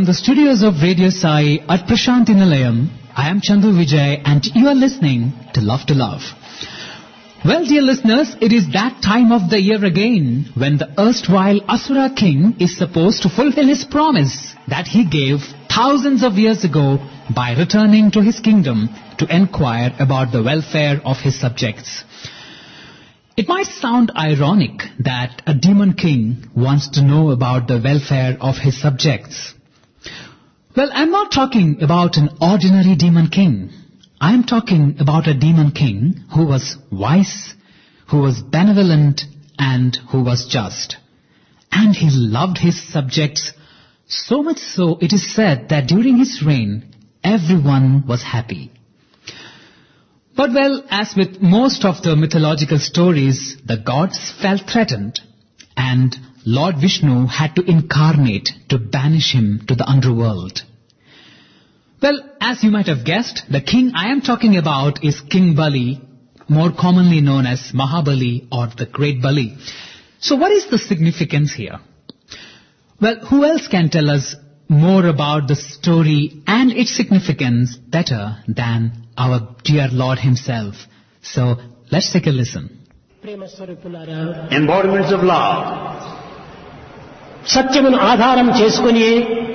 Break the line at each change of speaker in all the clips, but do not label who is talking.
the studios of Radio Sai at Prashanthi Nilayam, I am Chandu Vijay and you are listening to Love to Love. Well, dear listeners, it is that time of the year again when the erstwhile Asura king is supposed to fulfill his promise that he gave thousands of years ago by returning to his kingdom to enquire about the welfare of his subjects. It might sound ironic that a demon king wants to know about the welfare of his subjects. Well, I'm not talking about an ordinary demon king. I'm talking about a demon king who was wise, who was benevolent, and who was just. And he loved his subjects so much so it is said that during his reign, everyone was happy. But well, as with most of the mythological stories, the gods felt threatened and Lord Vishnu had to incarnate to banish him to the underworld. Well, as you might have guessed, the king I am talking about is King Bali, more commonly known as Mahabali or the Great Bali. So what is the significance here? Well, who else can tell us more about the story and its significance better than our dear Lord himself? So let's take a listen.
Embodiments of love.
సత్యమును ఆధారం చేసుకొని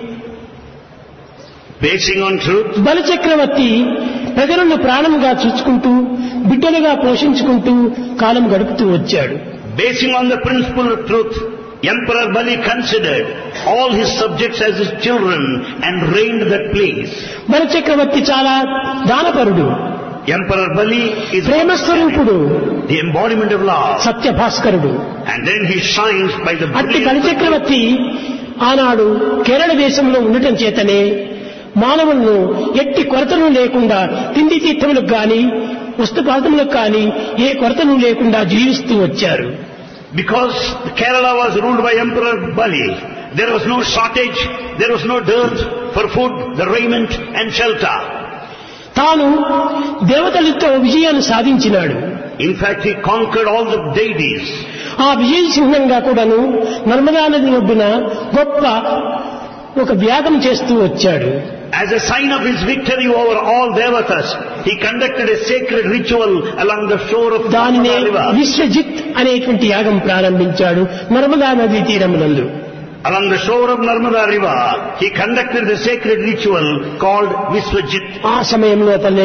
Basing on truth,
బలిచక్రవర్తి ప్రజలను ప్రాణంగా చూసుకుంటూ బిడ్డలుగా పోషించుకుంటూ కాలం గడుపుతూ వచ్చాడు.
basing on the principle of truth, Emperor Bali considered all his subjects as his children and reigned that place.
బలిచక్రవర్తి చాలా దానపరుడు,
Emperor Bali is
ప్రేమస్వరూపుడు,
the embodiment of love,
సత్యభాస్కరుడు.
and then he shines by the
అట్టి
brilliance of
బలిచక్రవర్తి ఆనాడు కేరళ దేశంలో ఉండటం చేతనే మానవులను ఎట్టి కొరతలు లేకుండా తిండి తీర్థములకు గాని వస్తుపాదములకు గాని ఏ కొరతలు లేకుండా జీవిస్తూ వచ్చారు.
Because Kerala was ruled by Emperor Bali, there was no shortage, there was no dearth for food, the raiment and shelter.
తాను దేవతలతో విజయాన్ని సాధించినాడు.
In fact, he conquered all the deities.
ఆ విజయ చిహ్నంగా కూడాను నర్మదా నది ఒడ్డున గొప్ప ఒక యాగం చేస్తూ వచ్చాడు.
As a sign of his victory over all devatas, he conducted a sacred ritual along the shore of
దానినే
Narmada river.
విశ్వజిత్ అనేటువంటి యాగం ప్రారంభించాడు నర్మదా నదీ తీరమునందు.
Along the shore of Narmada river, he conducted the sacred ritual called Viswajit.
ఆ సమయంలో అతనే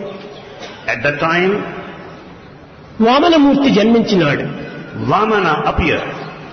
At that time,
Vamanamurthy జన్మించినాడు.
Vamana appeared.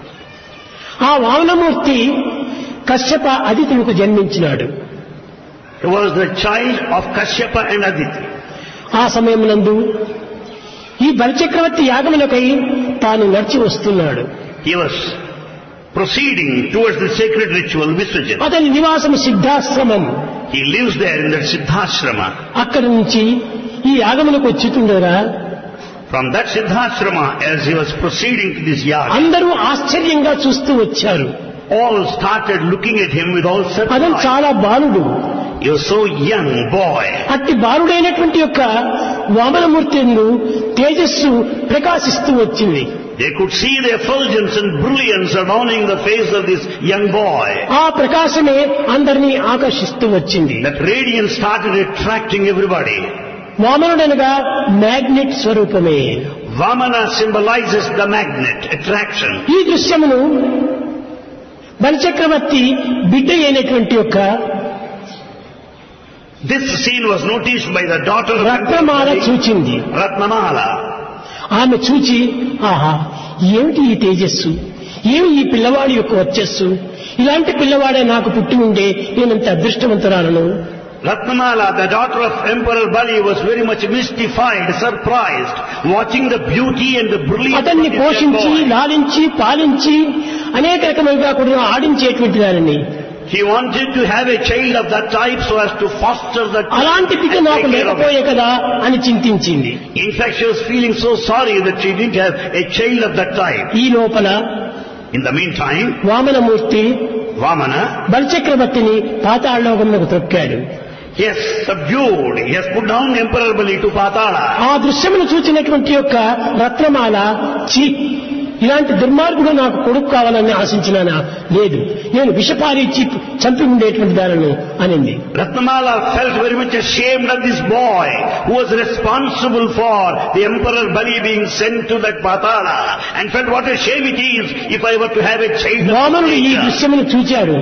ఆ Vamanamurthy Kashyapa అదితులకు జన్మించినాడు.
He was the child of Kashyapa and Aditi.
ఆ సమయమునందు ఈ బలిచక్రవర్తి యాగములకై తాను నడిచి వస్తున్నాడు.
He was proceeding towards the sacred ritual Viswajit.
అతని నివాసం Siddhashramam.
He lives there in that Siddhashrama.
అక్కడి నుంచి ఈ యాగములకు వచ్చుతుండగా
From that Siddhashrama, as he was proceeding to this yaga,
అందరూ ఆశ్చర్యంగా చూస్తూ వచ్చారు.
all started looking at him with all
అతను
surprise.
చాలా బాలుడు.
He was so young boy.
అట్టి బాలుడైనటువంటి యొక్క వామనమూర్తి యందు తేజస్సు ప్రకాశిస్తూ వచ్చింది.
They could see the effulgence and brilliance adorning the face of this young boy.
ఆ ప్రకాశమే అందరినీ ఆకర్షిస్తూ వచ్చింది.
That radiance started attracting everybody.
వామనుడనగా మ్యాగ్నెట్ స్వరూపమే.
Vamana symbolizes the magnet, attraction.
ఈ దృశ్యమును బలిచక్రవర్తి బిడ్డ అయినటువంటి యొక్క
This scene was noticed by the daughter of
రత్నమాల చూచింది.
Ratnamala.
ఆమె చూచి ఆహా ఏమిటి ఈ తేజస్సు, ఏమి ఈ పిల్లవాడి యొక్క వచ్చస్సు, ఇలాంటి పిల్లవాడే నాకు పుట్టి ఉండే నేనంత అదృష్టవంతురాలను.
Ratnamala, the daughter of Emperor Bali, was very much mystified, surprised, watching the beauty and the brilliance of
అతన్ని
this young
పోషించి
boy.
లాలించి పాలించి అనేక రకములుగా కూడా ఆడించేటువంటి దానిని.
He wanted to have a child of that type so as to foster that
అలాంటి బిడ్డ
and
నాకు
take care of
లేకపోయే
it.
కదా అని చింతించింది.
In fact, she was feeling so sorry that she didn't have a child of that type.
ఈ లోపల
In the meantime,
Vamanamurthy
Vamana,
బలిచక్రవర్తిని పాతాళలోకమునకు తొక్కాడు.
he has subdued, he has put down Emperor Bali to Patala.
ఆ దృశ్యమును చూచినటువంటి యొక్క రత్నమాల ఛీ ఇలాంటి దుర్మార్గుడు నాకు కొడుకు కావాలని ఆశించినానా? లేదు, నేను విషపారి ఇచ్చి చంపి ఉండేటువంటి దానిని అనింది.
Ratnamala felt very much ashamed of this boy who was responsible for the Emperor Bali being sent to that Patala, and felt what a shame it is if I were to have a child.
వామనుడు ఈ దృశ్యమును చూచాడు.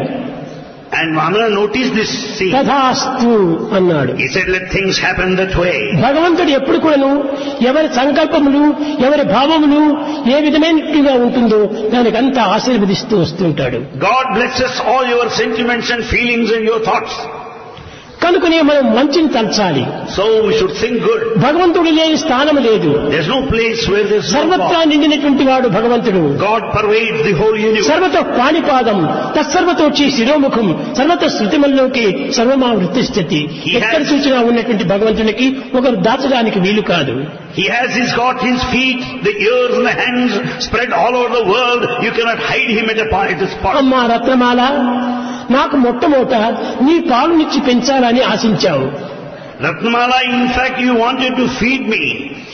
And Vamana noticed this scene.
తథాస్తు అన్నాడు.
He said, let things happen that way.
భగవంతుడు ఎప్పుడు కూడాను ఎవరి సంకల్పములు ఎవరి భావములు ఏ విధమైనట్టుగా ఉంటుందో దానికంతా ఆశీర్వదిస్తూ వస్తుంటాడు.
God blesses all your sentiments and feelings and your thoughts.
కనుకనే మనం మంచిని తలచాలి.
So we should think good.
భగవంతుడు లేని స్థానం లేదు.
There's no place where there's no
సర్వత్రా
God.
నిండినటువంటి వాడు భగవంతుడు.
God pervades the whole universe.
సర్వతో పాణిపాదం తత్సర్వతోచి శిరోముఖం సర్వత శృతిమల్లోకి సర్వమా వృత్తిస్థితి. ఎక్కడ చూసినా ఉన్నటువంటి భగవంతునికి ఒకరు దాచడానికి వీలు కాదు.
He has got his feet, the ears and the hands spread all over the world. You cannot hide him at a spot.
అమ్మా రత్నమాల, నాకు మొట్టమొదట నీ పాలునిచ్చి పెంచాలని ఆశించావు.
Ratnamala, in fact, you wanted to feed me.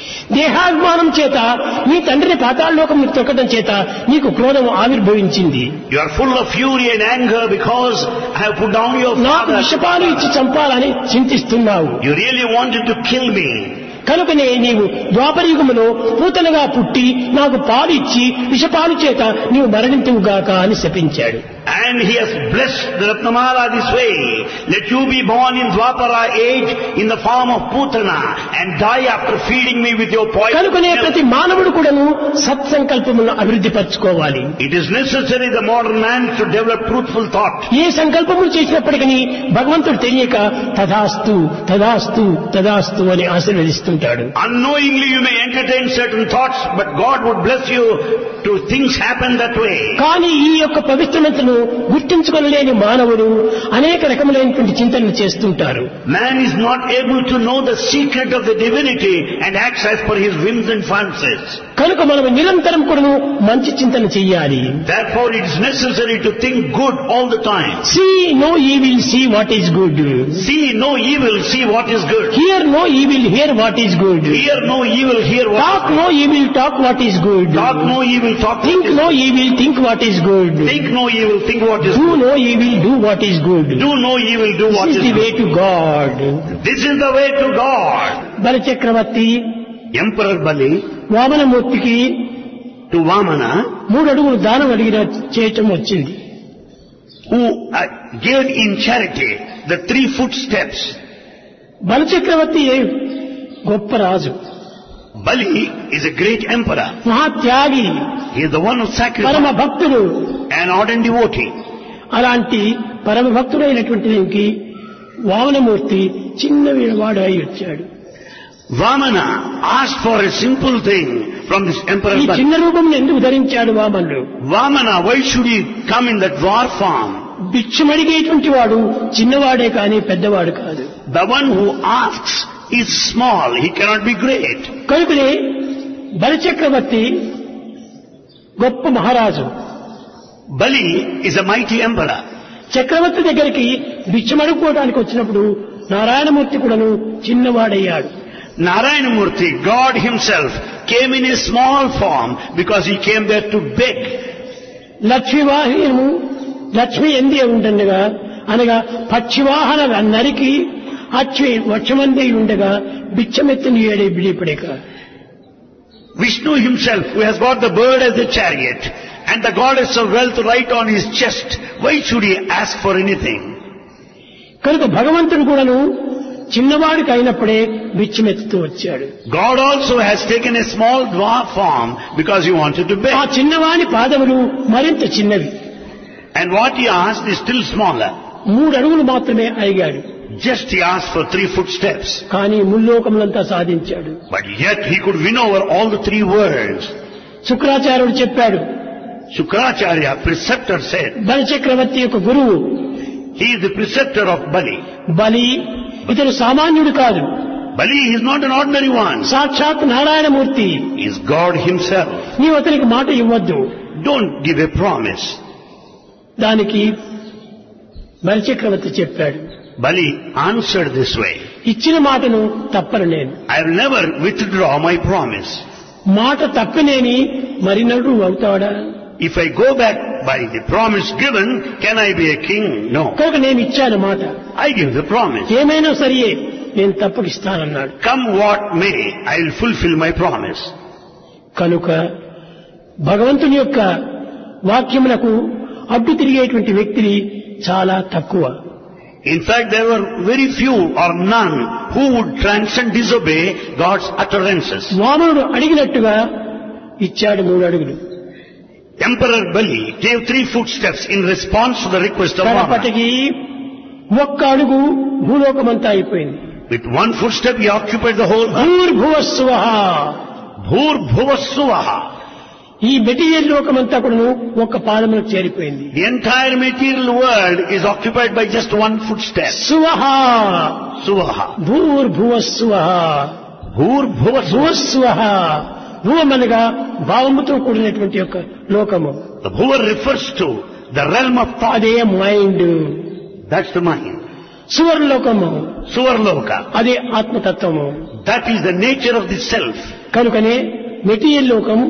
దేహాభిమానం చేత నీ తండ్రిని పాతాళలోకం తొక్కడం చేత నీకు క్రోధం ఆవిర్భవించింది.
You are full of fury and anger because I have put down your
నాకు
father.
విషపాలు ఇచ్చి చంపాలని చింతిస్తున్నావు.
You really wanted to kill me.
కనుకనే నీవు ద్వాపరయుగములో పూతనగా పుట్టి నాకు పాలు ఇచ్చి విషపాలు చేత నీవు మరణింతువుగాక అని శపించాడు.
And he has blessed the Ratnamala this way. Let you be born in Dwapara age in the form of Putana and die after feeding me with your poison.
కనుకనే ప్రతి మానవుడు కూడాను సత్సంకల్పములను అభివృద్ధి పరచుకోవాలి.
It is necessary the modern man to develop truthful thought.
ఏ సంకల్పములు చేసినప్పటికీ భగవంతుడు తెలియక తథాస్తు తథాస్తు తథాస్తు అని ఆశీర్వదిస్తుంటాడు.
Unknowingly you may entertain certain thoughts, but God would bless you to things happen that way.
కానీ ఈ యొక్క పవిత్రతను గుర్తించుకోలేని మానవుడు అనేక రకములైనటువంటి చింతనలు చేస్తుంటారు.
Man is not able to know the secret of the divinity and acts as per his whims and fancies.
కనుక మనం నిరంతరం కూడా మంచి చింతన చెయ్యాలి.
Therefore it is necessary to think good all the time.
See no evil, see what is good.
See no evil, see what is good.
Hear no evil, hear what is good.
Hear no evil, hear what
Talk
is good.
no evil, talk what is good.
Talk no evil, talk
Think
what is
no
good.
evil, think what is good.
Think no evil, think what is
Do
good.
no evil, do what is good.
Do no evil, do what
This
is
is the way
good.
to God.
This is the way to God.
బలచక్రవర్తి
Emperor Bali
వామనమూర్తికి
to Vamana,
3 అడుగులు దానం అడిగిన చేయటం వచ్చింది.
who gave in charity the 3 footsteps.
బలచక్రవర్తి గొప్ప రాజు,
Bali is a great emperor.
మహాత్యాగి,
He is the one who
పరమ
sacrificed,
భక్తుడు.
an ardent devotee.
అలాంటి పరమ భక్తుడైనటువంటి దీనికి వామనమూర్తి చిన్న వాడు అయి వచ్చాడు.
Vamana asked for a simple thing from this Emperor
ఈ
Bali.
చిన్న రూపం ఎందుకు ధరించాడు వామనుడు?
Vamana, why should he come in that dwarf form?
భిక్షమడిగేటువంటి వాడు చిన్నవాడే కానీ పెద్దవాడు కాదు.
The one who asks is small, he cannot be great.
కనుకనే బలిచక్రవర్తి గొప్ప మహారాజు.
Bali is a mighty emperor.
చక్రవర్తి దగ్గరికి భిక్షమడుకోవడానికి వచ్చినప్పుడు నారాయణమూర్తి కూడాను చిన్నవాడయ్యాడు.
Narayanamurthy, God himself, came in a small form because he came there to beg.
లక్ష్మీవాహనము Lakshmi ఎందే ఉండగా అనగా పక్షివాహన నరికి అచ్చి వక్షమందే ఉండగా బిచ్చమెత్తిని ఏడే బిడిపడేక.
Vishnu himself, who has got the bird as a chariot and the goddess of wealth right on his chest, why should he ask for anything?
కనుక భగవంతుడు కూడాను చిన్నవాడికి అయినప్పుడే బిచ్చమెత్తుతూ వచ్చాడు.
God also has taken a small dwarf form because he wanted to
ఆ
beg.
చిన్నవాడి పాదములు మరింత చిన్నవి.
And what he asked is still smaller.
3 అడుగులు మాత్రమే అడిగాడు.
Just he asked for 3 footsteps.
కానీ ముల్లోకములంతా సాధించాడు.
But yet he could win over all the 3 worlds.
శుక్రాచార్యుడు చెప్పాడు,
Shukracharya, preceptor, said,
బలిచక్రవర్తి యొక్క గురువు
he is the preceptor of Bali.
బలి ఇతడు సామాన్యుడు కాదు,
Bali is not an ordinary one.
సాక్షాత్ Narayanamurthy.
He is God himself.
నీవు అతనికి మాట ఇవ్వద్దు.
Don't give a promise.
దానికి బలిచక్రవర్తి చెప్పాడు,
Bali answered this way,
ఇచ్చిన మాటను తప్పను నేను.
I will never withdraw my promise.
మాట తప్పనేని మరినడు అవుతాడా?
If I go back by the promise given, can I be a king? No.
కనుక నేను ఇచ్చాను మాట,
I give the promise.
ఏమైనా సరియే నేను తప్పకిస్తానన్నాడు.
Come what may, I will fulfill my promise.
కనుక భగవంతుని యొక్క వాక్యములకు అడ్డు తిరిగేటువంటి వ్యక్తిని చాలా తక్కువ.
In fact, there were very few or none who would transcend, disobey God's utterances.
వామనుడు అడిగినట్టుగా ఇచ్చాడు 3 అడుగులు.
Emperor Bali gave 3 footsteps in response to the request of Vamana.
కడపటికి ఒక్క అడుగు భూలోకమంతా అయిపోయింది.
With 1 footstep he occupied the whole earth.
భూర్భువస్సువః,
Bhur-bhuvassuvaha.
ఈ material లోకమంతా కూడా ఒక్క పాదములకు చేరిపోయింది.
The entire material world is occupied by just 1 footstep.
సువః,
Suvaha.
భూర్భువస్సువః,
Bhur-bhuvassuvaha.
భువస్సువః. భూమనగా భావముతో కూడినటువంటి యొక్క లోకము.
The bhuva refers to the realm of thought.
అదే మైండ్.
That's the mind.
సువర్లోకము
Suvarloka.
అదే ఆత్మతత్వము.
That is the nature of the self.
కనుకనే material లోకము,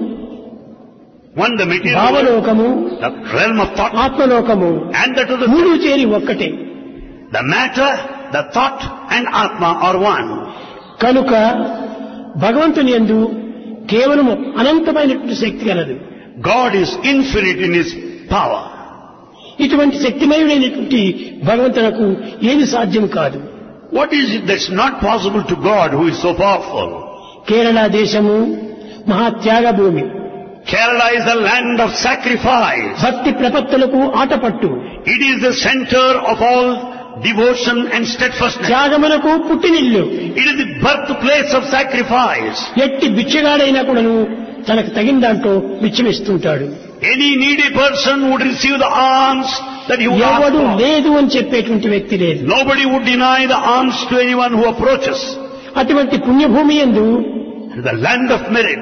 One, the material world,
భావలోకము,
the realm of thought,
ఆత్మలోకము
and that of the
3 చేరి ఒక్కటే.
The matter, the thought and Atma are one.
కనుక భగవంతుని యందు కేవలం అనంతమైనటువంటి శక్తి కలదు.
God is infinite in His power.
ఇటువంటి శక్తిమయుడైనటువంటి భగవంతునకు ఏది సాధ్యం కాదు.
What is it that's not possible to God who is so powerful?
Kerala దేశము మహాత్యాగ భూమి.
Kerala is the land of sacrifice.
భక్తి ప్రపత్తులకు Athapaththu.
It is the center of all devotion and steadfastness.
త్యాగమునకు పుట్టినిల్లు.
It is the birthplace of sacrifice.
ఎట్టి బిచ్చగాడైనా కూడాను తనకు తగిన దాంట్లో బిచ్చమిస్తుంటాడు.
Any needy person would receive the alms that he would ask
ఎవడు
for.
లేదు అని చెప్పేటువంటి వ్యక్తి లేదు.
Nobody would deny the alms to anyone who approaches.
అటువంటి పుణ్యభూమి యందు
The land of merit.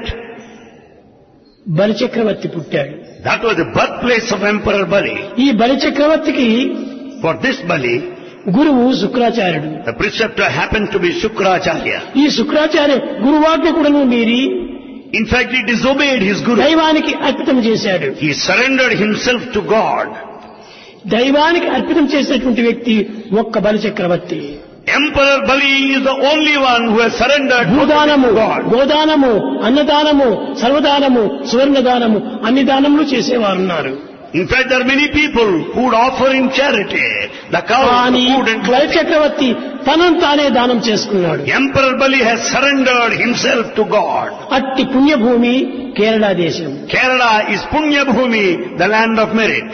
బలిచక్రవర్తి పుట్టాడు.
That was the birthplace of Emperor Bali.
ఈ బలిచక్రవర్తికి
For this Bali,
గురువు శుక్రాచార్యుడు.
the preceptor happened to be Shukracharya.
ఈ శుక్రాచార్య గురువాజ్ఞ కూడాను మీరి
In fact, he disobeyed his guru.
దైవానికి అర్పితం చేశాడు.
He surrendered himself to God.
దైవానికి అర్పితం చేసినటువంటి వ్యక్తి ఒక్క బలిచక్రవర్తి.
Emperor Bali is the only one who has surrendered
భూదానము,
to God.
గోదానము, అన్నదానము, సర్వదానము, సువర్ణదానము అన్ని దానములు చేసేవారున్నారు.
In fact, there are many people who would offer in charity the cow, the
కానీ
food and clothing.
బలిచక్రవర్తి తనను తానే దానం చేసుకున్నాడు.
Emperor Bali has surrendered himself to God.
అట్టి పుణ్యభూమి కేరళ దేశం.
Kerala is Punya Bhumi, the land of merit.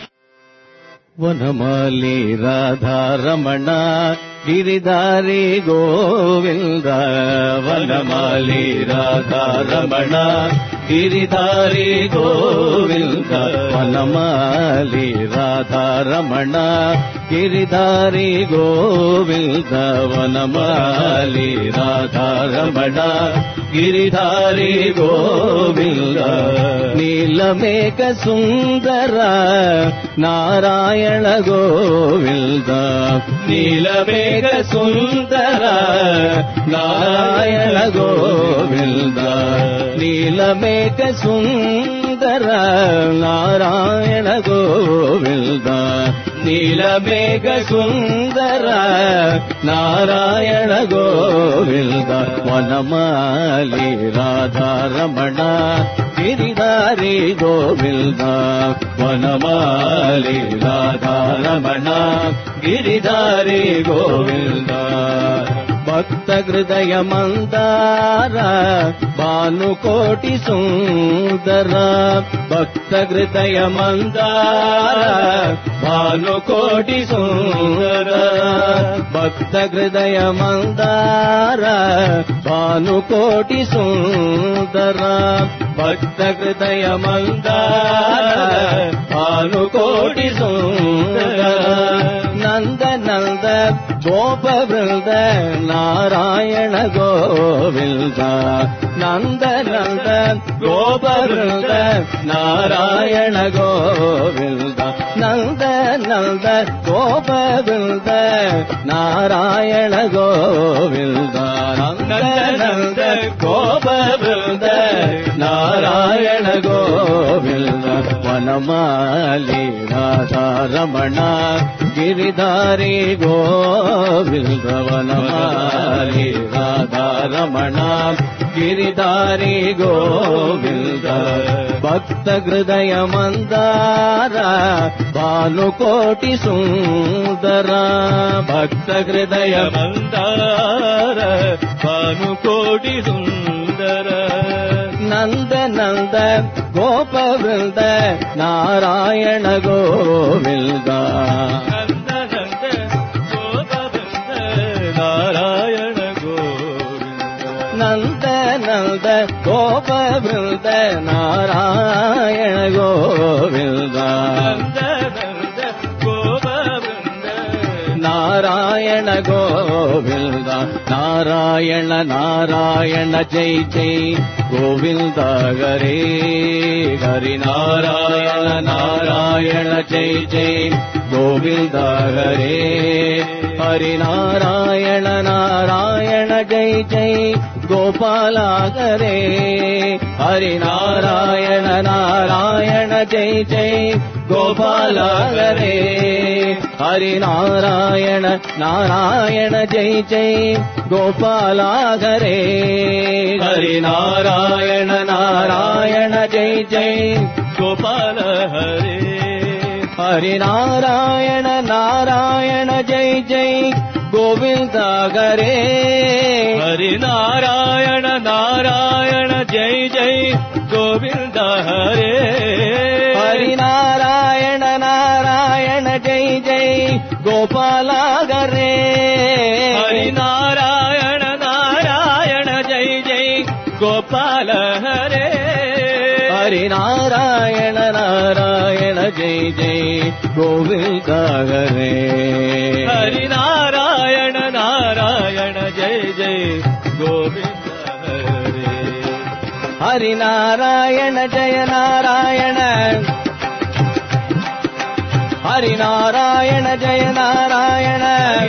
వనమాలి రాధారమణ గిరిధారి గోవింద వనమాలి రాధారమణ గిరిధారి గోవింద వనమాలి రాధారమణ గిరిధారి గోవింద వనమాలి రాధారమణ గిరిధారి గోవింద నీలమేఘ సుందర నారాయణ గోవింద నీలమేఘ సుందర నారాయణ గోవింద నీలమేఘ సుందర నారాయణ గోవింద నీలమేఘ సుందర నారాయణ గోవింద వనమాలి రాధారమణ గిరిధారి గోవింద వనమాలి రాధారమణ గిరిధారి గోవింద భక్త హృదయ మందార భానుకోటి సుందర భక్త హృదయ మందార భానుకోటి సుందర భక్త హృదయ మందార భానుకోటి సుందర భక్త హృదయ మందార భానుకోటి సుందర నంద నంద గోప వృంద నారాయణ గోవింద నంద నంద గోప వృంద నారాయణ గోవింద నంద నంద గోప వృంద నారాయణ గోవింద నంద నంద గోప వృంద ವನಮಾಲಿ ರಾಧಾರಮಣ ಗಿರಿಧಾರಿ ಗೋವಿಂದ ವನಮಾಲಿ ರಾಧಾರಮಣ ಗಿರಿಧಾರಿ ಗೋವಿಂದ ಭಕ್ತ ಹೃದಯ ಮಂದಾರ ಭಾನುಕೋಟಿ ಸುಂದರ ಭಕ್ತ ಹೃದಯ ಮಂದಾರ ಭಾನುಕೋಟಿ ಸುಂದರ ನಂದ ನಂದ ಗೋಪ ವೃಂದ ನಾರಾಯಣ ಗೋವಿಂದ ನಂದ ನಂದ ಗೋಪ ವೃಂದ ನಾರಾಯಣ ಗೋವಿಂದ ನಂದ ನಂದ ಗೋಪ ವೃಂದ ನಾರಾಯಣ ಗೋವಿಂದ ನಂದ ನಂದ ಗೋಪ ವೃಂದ ನಾರಾಯಣ ಗೋವಿಂದ ನಾರಾಯಣ ನಾರಾಯಣ ಜೈ ಜೈ ಗೋವಿಂದ ಹರೇ ಹರಿ ನಾರಾಯಣ ನಾರಾಯಣ ಜೈ ಜೈ ಗೋವಿಂದ ಹರೇ ಹರಿ ನಾರಾಯಣ ನಾರಾಯಣ ಜೈ ಜೈ ಗೋಪಾಲ ಹರೇ ಹರಿ ನಾರಾಯಣ ನಾರಾಯಣ ಜೈ ಜೈ ಗೋಪಾಲ ಹರೇ ಹರಿ ನಾರಾಯಣ ನಾರಾಯಣ ಜೈ ಜೈ ಗೋಪಾಲ ಹರೇ ಹರಿ ನಾರಾಯಣ ನಾರಾಯಣ ಜೈ ಜೈ ಗೋಪಾಲ ಹರೇ ಹರಿ ನಾರಾಯಣ ನಾರಾಯಣ ಜೈ ಜೈ ಗೋವಿಂದ ಹರೇ ಹರಿ ನಾರಾಯಣ ನಾರಾಯಣ ಜೈ ಜೈ ಗೋವಿಂದ ಹರೇ ಹರಿ ನಾರಾಯಣ ನಾರಾಯಣ ಜೈ ಜೈ ಗೋಪಾಲ ಹರೇ ಹರಿ ನಾರಾಯಣ ನಾರಾಯಣ ಜೈ ಜೈ ಗೋಪಾಲ ಹರೇ ಹರಿ ನಾರಾಯಣ ನಾರಾಯಣ ಜೈ ಜೈ ಗೋವಿಂದ ಹರೇ ಹರಿ ನಾರಾಯಣ ನಾರಾಯಣ ಜೈ ಜೈ ಗೋವಿಂದ ಹರೇ ಹರಿ ನಾರಾಯಣ ಜಯ ನಾರಾಯಣ ಹರಿ ನಾರಾಯಣ ಜಯ ನಾರಾಯಣ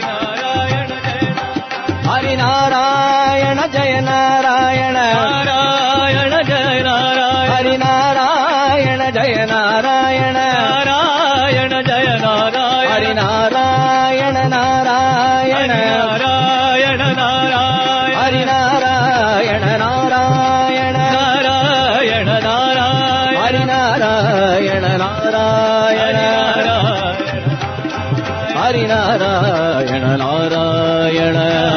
ಹರಿ ನಾರಾಯಣ ಜಯ ನಾರಾಯಣ ನಾರಾಯಣ ಜಯ ನಾರಾಯಣ ಹರಿ ನಾರಾಯಣ ಜಯ ನಾರಾಯಣ ನಾರಾಯಣ ಜಯ ನಾರಾಯಣ ಹರಿ ನಾರಾಯಣ ನಾರಾಯಣ ನಾರಾಯಣ ನಾರಾಯಣ ಹರಿ ನಾರಾಯಣ ನಾರಾಯಣ ನಾರಾಯಣ ನಾರಾಯಣ ಹರಿ ನಾರಾಯಣ ನಾರಾಯಣ ಹರಿ ನಾರಾಯಣ ನಾರಾಯಣ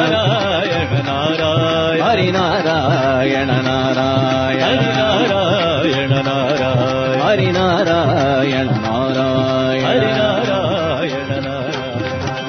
ಹರಿ ನಾರಾಯಣ ನಾರಾಯಣ ನಾರಾಯಣ ನಾರಾಯಣ ಹರಿ ನಾರಾಯಣ ನಾರಾಯಣ ಹರಿ Narayana Narayana.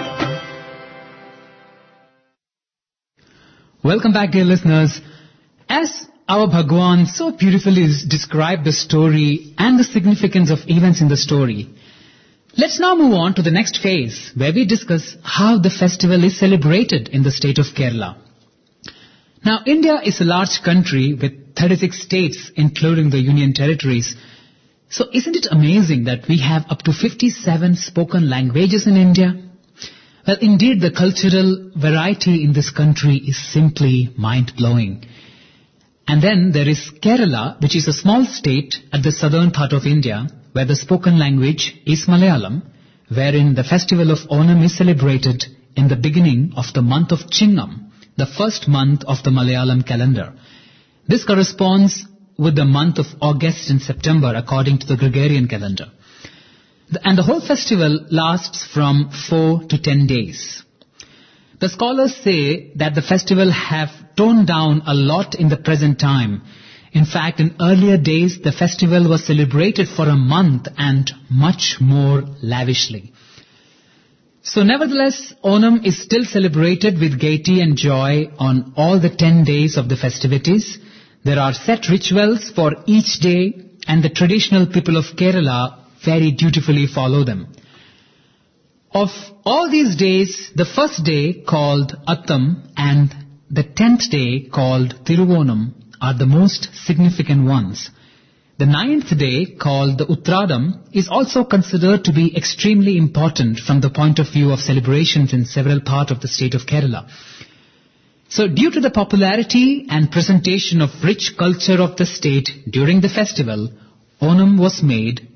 Welcome back, dear listeners. As our Bhagwan so beautifully described the story and the significance of events in the story, let's now move on to the next phase, where we discuss how the festival is celebrated in the state of Kerala. Now, India is a large country with 36 states, including the Union Territories. So isn't it amazing that we have up to 57 spoken languages in India? Well, indeed, the cultural variety in this country is simply mind-blowing. And then there is Kerala, which is a small state at the southern part of India, where the spoken language is Malayalam, wherein the festival of Onam is celebrated in the beginning of the month of Chingam, the first month of the Malayalam calendar. This corresponds with the month of August and September according to the Gregorian calendar. And the whole festival lasts from 4 to 10 days. The scholars say that the festival have toned down a lot in the present time. In fact, in earlier days, the festival was celebrated for a month and much more lavishly. So nevertheless, Onam is still celebrated with gaiety and joy on all the 10 days of the festivities. There are set rituals for each day, and the traditional people of Kerala very dutifully follow them. Of all these days, the first day called Attam and the 10th day called Thiruvonam are the most significant ones. The 9th day, called the Uttradam, is also considered to be extremely important from the point of view of celebrations in several parts of the state of Kerala. So due to the popularity and presentation of rich culture of the state during the festival, Onam was made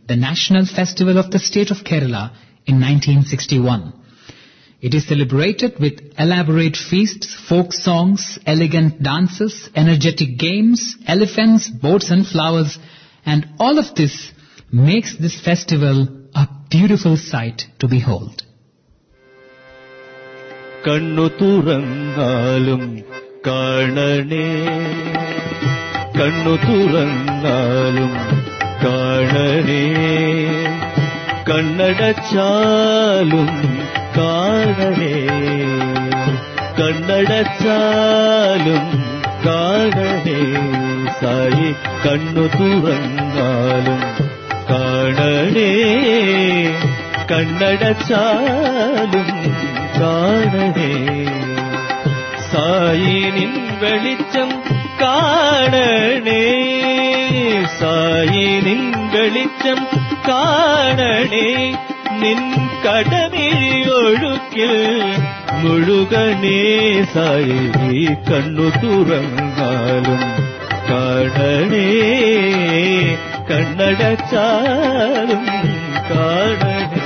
the national festival of the state of Kerala in 1961. It is celebrated with elaborate feasts, folk songs, elegant dances, energetic games, elephants, boats and flowers, and all of this makes this festival a beautiful sight to behold.
കണ്ണു തുറന്നാലും കാണണേ, കണ്ണു തുറന്നാലും കാണണേ, കണ്ണടച്ചാലും കാണണേ, കണ്ണടച്ചാലും കാണണേ സായി, കണ്ണു തുറന്നാലും കാണണേ, കണ്ണടച്ചാലും കാണണേ സായി, നിൻ വെളിച്ചം കാണണേ സായി, നിൻ വെളിച്ചം കാണണേ, നിൻ കടമിഴിയൊഴുക്കിൽ മുഴുകണേ സായി, കണ്ണു തുറന്നാലും കാണണേ, കണ്ണടച്ചാലും കാണണേ.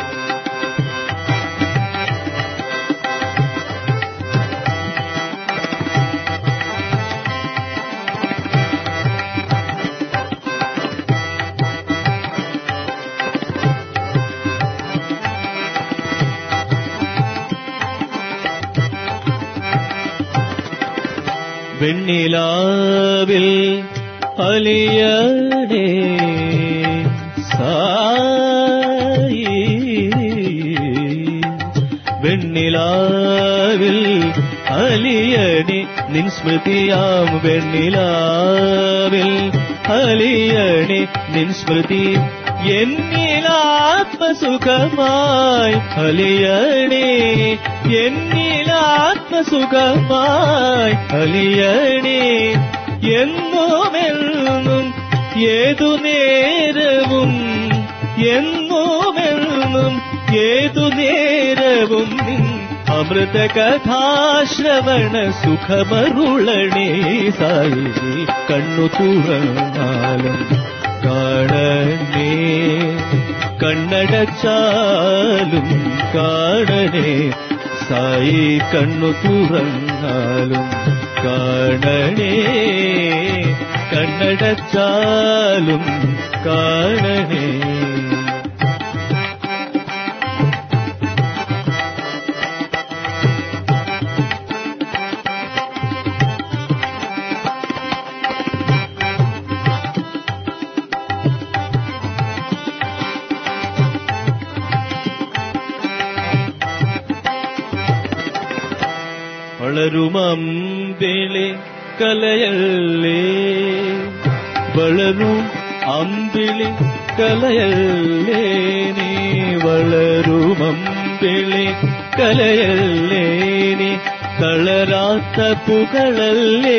വെണ്ണിലാവിൽ അലിയണേ സായി, വെണ്ണിലാവിൽ അലിയണേ നിൻ സ്മൃതിയാം, വെണ്ണിലാവിൽ അലിയണേ നിൻ സ്മൃതി, എന്നിലാത്മസുഖമായി അലിയണേ, എന്നിലാത്മസുഖമായി അലിയണേ, എന്നുമെന്നും ഏതു നേരവും, എന്നുമെന്നും ഏതു നേരവും നിൻ അമൃതകഥാശ്രവണ സുഖമരുളണേ സായി, കണ്ണു തുറന്നാലും കാണണേ, കണ്ണടച്ചാലും കാണണേ സായി, കണ്ണു തുറന്നാലും കാണണേ, കണ്ണടച്ചാലും കാണണേ. വളരുമമ്പിളി കലയല്ലേ, വളരും അമ്പിളി കലയല്ലേ നീ, വളരുമമ്പിളി കലയല്ലേ നീ, തളരാത്ത പുകളല്ലേ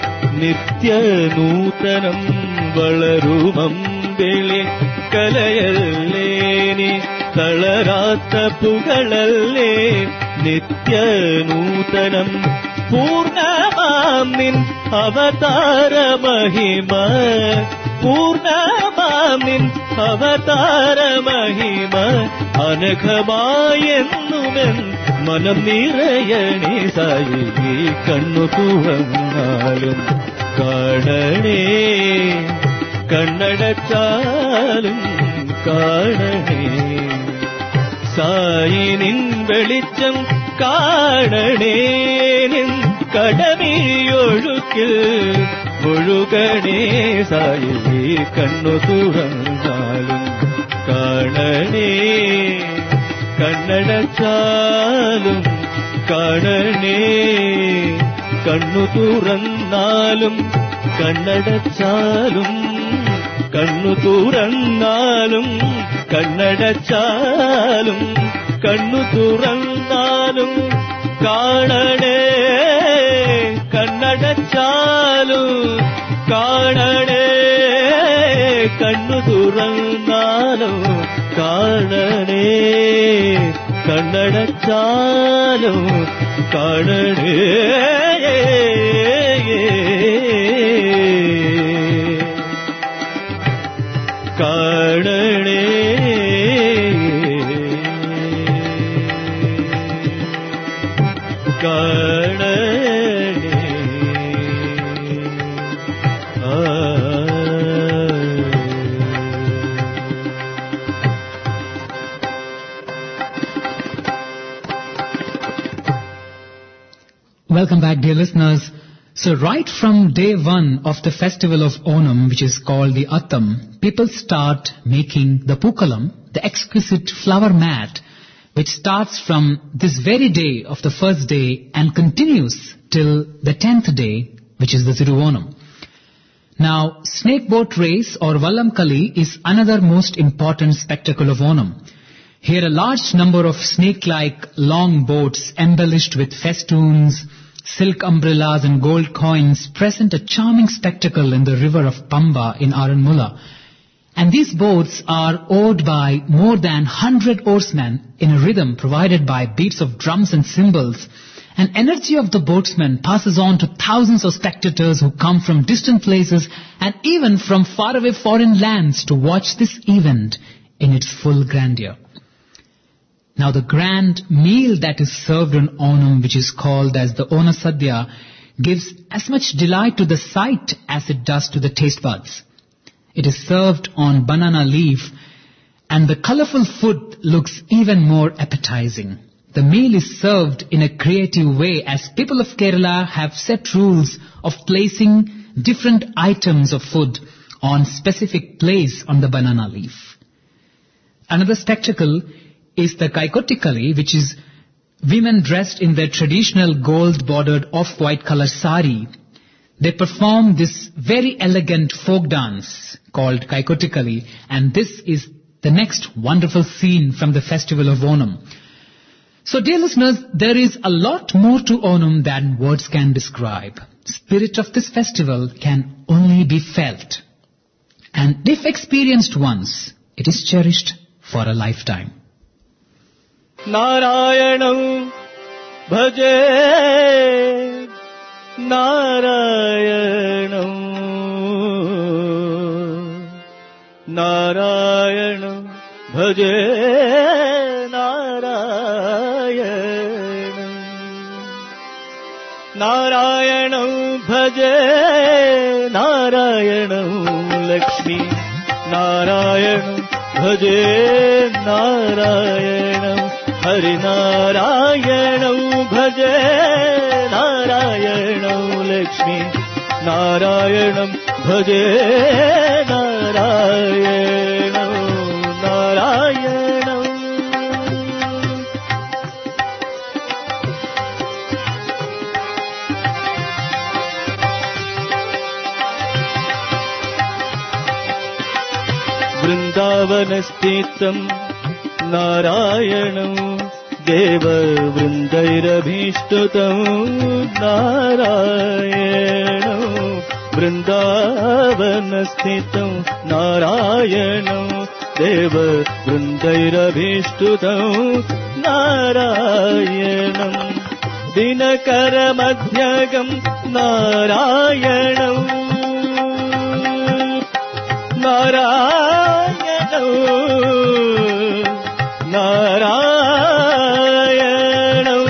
നിത്യനൂതനം, വളരുമമ്പിളി കലയല്ലേ നീ, തളരാത്ത പുകളല്ലേ നിത്യനൂതനം, പൂർണ്ണമാം നിൻ അവതാര മഹിമ, പൂർണ്ണമാം നിൻ അവതാര മഹിമ, അനഘമായെന്നുമെൻ മനം നിറയണേ സായി, കണ്ണു തുറന്നാലും കാണണേ, കണ്ണടച്ചാലും കാണണേ സായി, നിൻ വെളിച്ചം കാണണേ, നിൻ കടമിഴിയൊഴുക്കിൽ മുഴുകണേ സായി, കണ്ണു തുറന്നാലും കാണണേ, കണ്ണടച്ചാലും കാണണേ, കണ്ണു തുറന്നാലും കണ്ണടച്ചാലും, കണ്ണു തുറന്നാലും കണ്ണടച്ചാലും, കണ്ണു തുറന്നാലും കാണണേ, കണ്ണടച്ചാലും കാണണേ, കണ്ണു തുറന്നാലും കാണണേ, കണ്ണടച്ചാലും കാണണേ, കാണണേ.
Welcome back, dear listeners. So right from day one of the festival of Onam, which is called the Attam, people start making the Pookalam, the exquisite flower mat, which starts from this very day of the first day and continues till the 10th day, which is the Thiruvonam. Now, snake boat race or Vallamkali is another most important spectacle of Onam. Here a large number of snake-like long boats embellished with festoons, silk umbrellas and gold coins present a charming spectacle in the river of Pamba in Aranmula. And these boats are oared by more than 100 oarsmen in a rhythm provided by beats of drums and cymbals. And energy of the boatsmen passes on to thousands of spectators who come from distant places and even from faraway foreign lands to watch this event in its full grandeur. Now the grand meal that is served on Onam, which is called as the Onasadhya, gives as much delight to the sight as it does to the taste buds. It is served on banana leaf and the colorful food looks even more appetizing. The meal is served in a creative way as people of Kerala have set rules of placing different items of food on specific place on the banana leaf. Another spectacle is the Kaikottikali, which is women dressed in their traditional gold-bordered off-white color sari. They perform this very elegant folk dance called Kaikottikali, and this is the next wonderful scene from the festival of Onam. So dear listeners, there is a lot more to Onam than words can describe. Spirit of this festival can only be felt. And if experienced once, it is cherished for a lifetime.
Narayanam bhaje, Narayanam, Narayanam bhaje, Narayanam, Narayanam bhaje, Narayanam Lakshmi, Narayanam bhaje, Narayanam Hari Narayanam bhaje, Narayanam Lakshmi, Narayanam bhaje, Narayanam, Narayanam. Vrindavanasthitam Narayanam Deva Vrindairabhishtutam Narayanam Vrindavanasthitam Narayanam Deva Vrindairabhishtutam Narayanam Dinakara Madhyagam Narayanam Narayanam Narayanam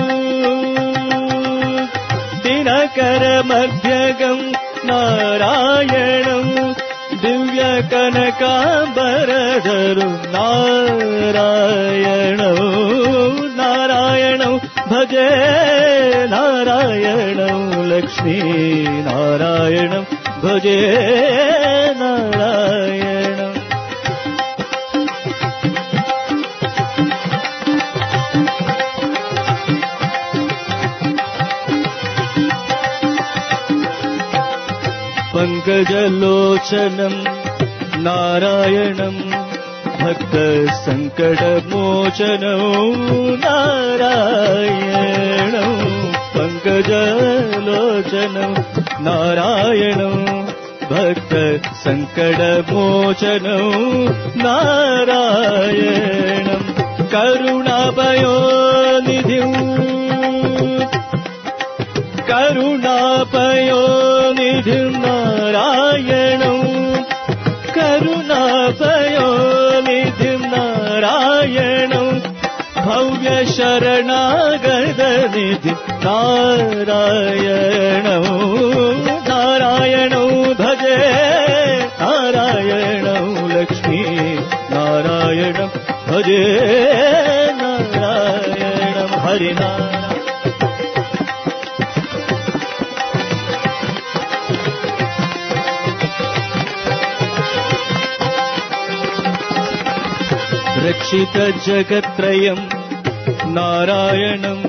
Dinakara Madhyagam Narayanam Divya Kanakambararu Narayanam Narayanam Bhaje Narayanam Lakshmi Narayanam Bhaje Narayanam. Pankajalocanam Narayanam Bhakta Sankatamochanam Narayanam Pankajalocanam Narayanam Bhakta Sankatamochanam Narayanam Karunapayonidhim Karunapayonidhim Narayanam Karunapayonidhim Narayanam Bhavya Sharanagadavidhim Narayanam Narayanam Bhaje Narayanam Lakshmi Narayanam Bhaje Narayanam Harinara रक्षितजगत्त्रयम् नारायणम्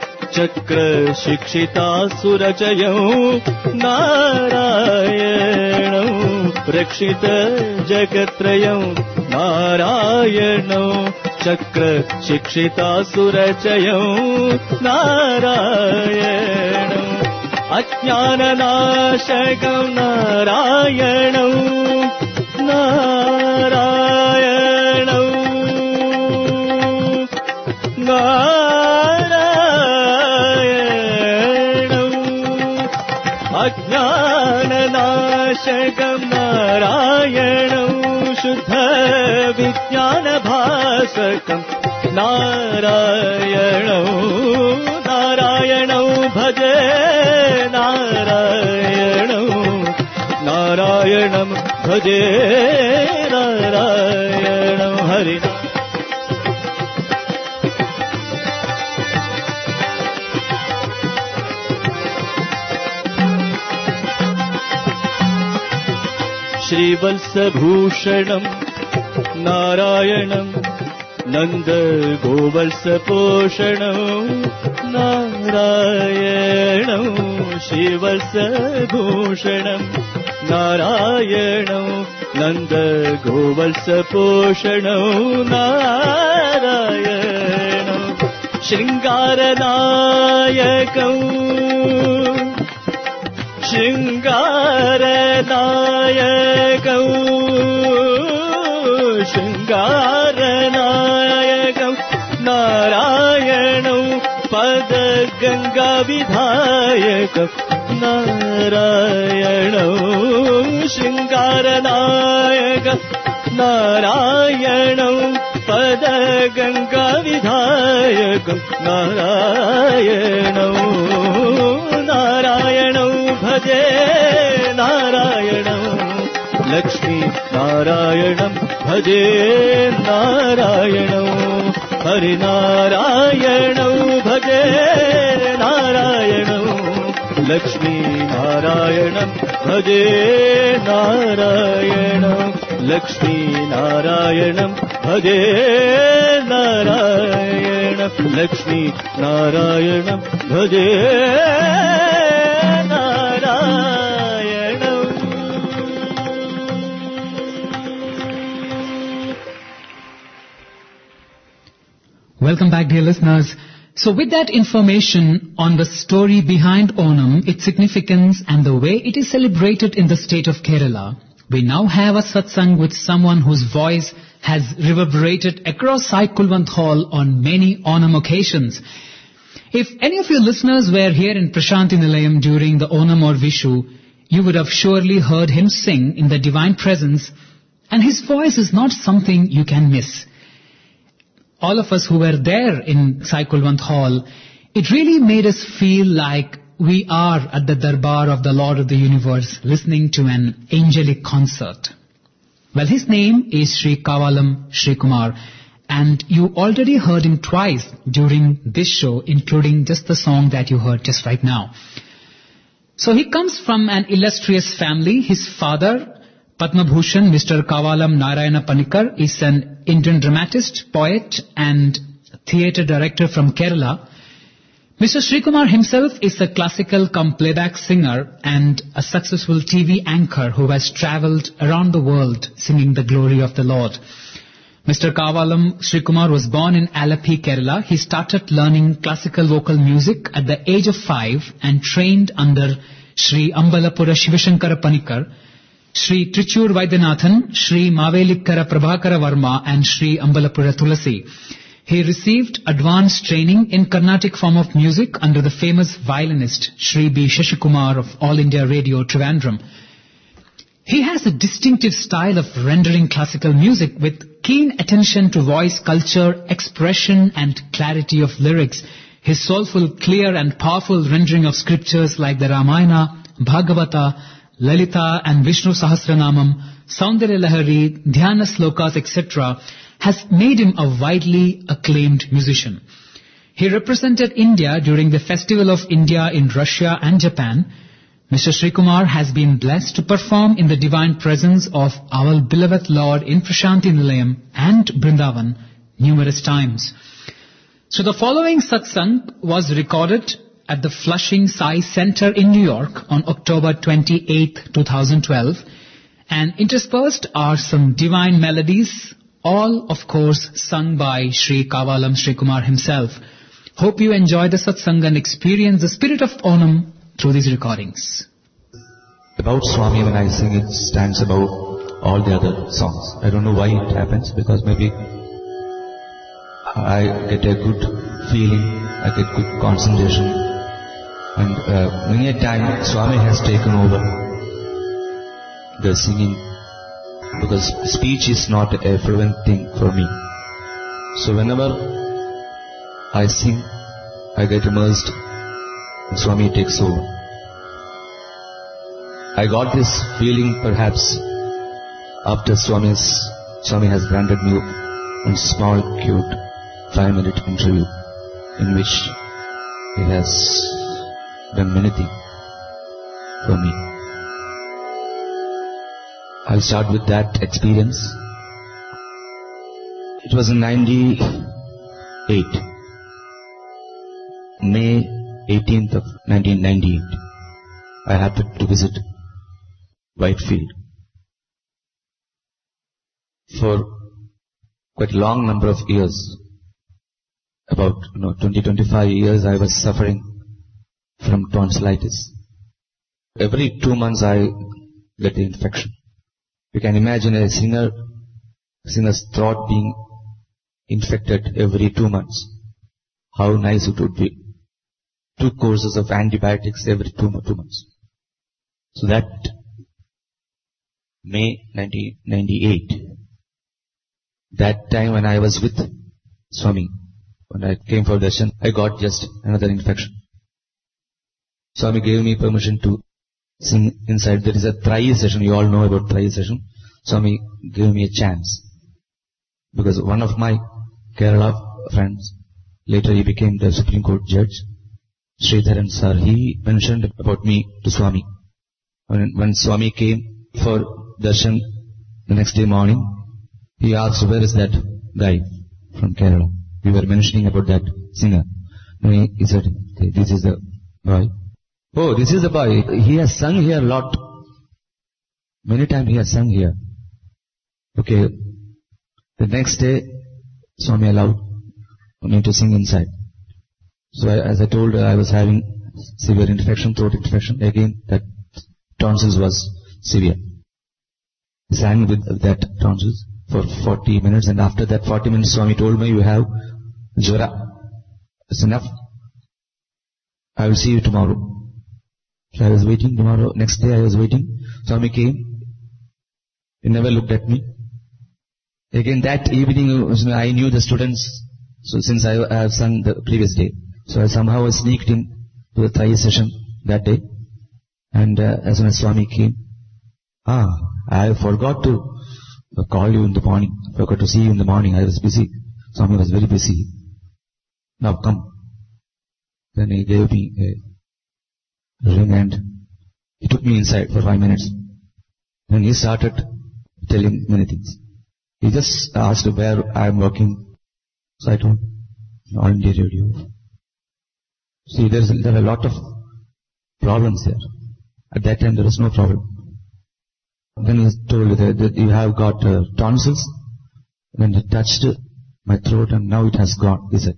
चक्रशिक्षितासुरचयौ नारायणौ रक्षितजगत्त्रयौ नारायणौ चक्रशिक्षितासुरचयौ नारायणौ अज्ञाननाशकं नारायणौ नारायणौ नारायणौ अज्ञाननाशकं नारायणौ शुद्ध विज्ञानभासकं नारायणौ नारायणौ भजे नारायणौ नारायणं भजे नारायणं हरि श्रीवत्सभूषणं नारायणं नन्दगोवत्सपोषणं नारायणं श्रीवत्सभूषणं नारायणं नन्दगोवत्सपोषणं नारायणं शृङ्गारनायकं शृङ्गारनायकं शृङ्गारनायकं नारायणं पदगङ्गाविधायकं नारायणं शृङ्गारनायकं नारायणं पदगङ्गाविधायकं नारायणं नारायणं भजे नारायणं लक्ष्मी नारायणं भजे नारायणं हरिनारायणं भजे नारायणं लक्ष्मी नारायणं भजे नारायणं लक्ष्मी नारायणं भजे नारायणं लक्ष्मी नारायणं भजे
Welcome back, dear listeners. So with that information on the story behind Onam, its significance and the way it is celebrated in the state of Kerala, we now have a satsang with someone whose voice has reverberated across Sai Kulwant Hall on many Onam occasions. If any of your listeners were here in Prashanti Nilayam during the Onam or Vishu, you would have surely heard him sing in the divine presence, and his voice is not something you can miss. All of us who were there in Sai Kulwant Hall, it really made us feel like we are at the darbar of the Lord of the Universe, listening to an angelic concert. Well, his name is Sri Kavalam Sri Kumar, and you already heard him twice during this show, including just the song that you heard just right now. So he comes from an illustrious family. His father, Padma Bhushan, Mr. Kavalam Narayana Panikar, is an Indian dramatist, poet and theatre director from Kerala. Mr. Sri Kumar himself is a classical cum playback singer and a successful TV anchor who has travelled around the world singing the glory of the Lord. Mr. Kavalam Sri Kumar was born in Alapi, Kerala. He started learning classical vocal music at the age of 5 and trained under Sri Ambalapura Shivashankara Panikar, Sri Trichur Vaidyanathan, Sri Mavelikkara Prabhakara Varma and Sri Ambalapura Tulasi. He received advanced training in Carnatic form of music under the famous violinist Sri B. Shashikumar of All India Radio, Trivandrum. He has a distinctive style of rendering classical music with keen attention to voice culture, expression and clarity of lyrics. His soulful, clear and powerful rendering of scriptures like the Ramayana, Bhagavata, Lalita and Vishnu Sahasranamam, Saundarya Lahari, Dhyana Slokas, etc. has made him a widely acclaimed musician. He represented India during the Festival of India in Russia and Japan. Mr. Sri Kumar has been blessed to perform in the divine presence of our beloved Lord in Prashanti Nilayam and Brindavan numerous times. So the following satsang was recorded at the Flushing Sai Center in New York on October 28, 2012, and interspersed are some divine melodies, all of course sung by Sri Kavalam Sri Kumar himself. Hope you enjoy the satsang and experience the spirit of Onam through these recordings.
About Swami, when I sing, it stands above all the other songs. I don't know why it happens, because maybe I get a good feeling, I get good concentration, and many a time Swami has taken over the singing, because speech is not a fluent thing for me. So whenever I sing, I get immersed and Swami takes over. I got this feeling perhaps after Swami has granted me a small, cute 5-minute interview in which he has done many things for me. I'll start with that experience. It was in 98, May 18th of 1998. I happened to visit Whitefield. For quite a long number of years, about 20-25 years, I was suffering from tonsillitis. Every 2 months I get the infection. You can imagine a singer's throat being infected every 2 months. How nice it would be. 2 courses of antibiotics every 2 months. So that May 1998, that time when I was with Swami, when I came for darshan, I got just another infection. Swami gave me permission to sing inside. There is a Trayi session. You all know about Trayi session. Swami gave me a chance. Because one of my Kerala friends, later he became the Supreme Court judge, Sridharan sir, he mentioned about me to Swami. When Swami came for darshan the next day morning, he asked, where is that guy from Kerala? We were mentioning about that singer. And he said, this is the boy. Oh, this is the boy. He has sung here a lot. Many times he has sung here. Okay. The next day, Swami allowed me to sing inside. So as I told, I was having severe infection, throat infection. Again, that tonsils was severe. I sang with that tonsils for 40 minutes, and after that 40 minutes, Swami told me, you have jvara. It's enough. I will see you tomorrow. So I was waiting tomorrow. Next day I was waiting. Swami came. He never looked at me. Again that evening, I knew the students, so since I have sung the previous day. So I somehow sneaked in to the Trayi session that day. And as soon as Swami came, I forgot to call you in the morning. Forgot to see you in the morning. I was busy. Swami was very busy. Now come. Then he gave me a ring and he took me inside for 5 minutes. Then he started telling many things. He just asked where I am working. So I told, All India Radio. See, there are a lot of problems there. At that time there was no problem. Then he told that you have got tonsils. Then he touched my throat and now it has gone, he said.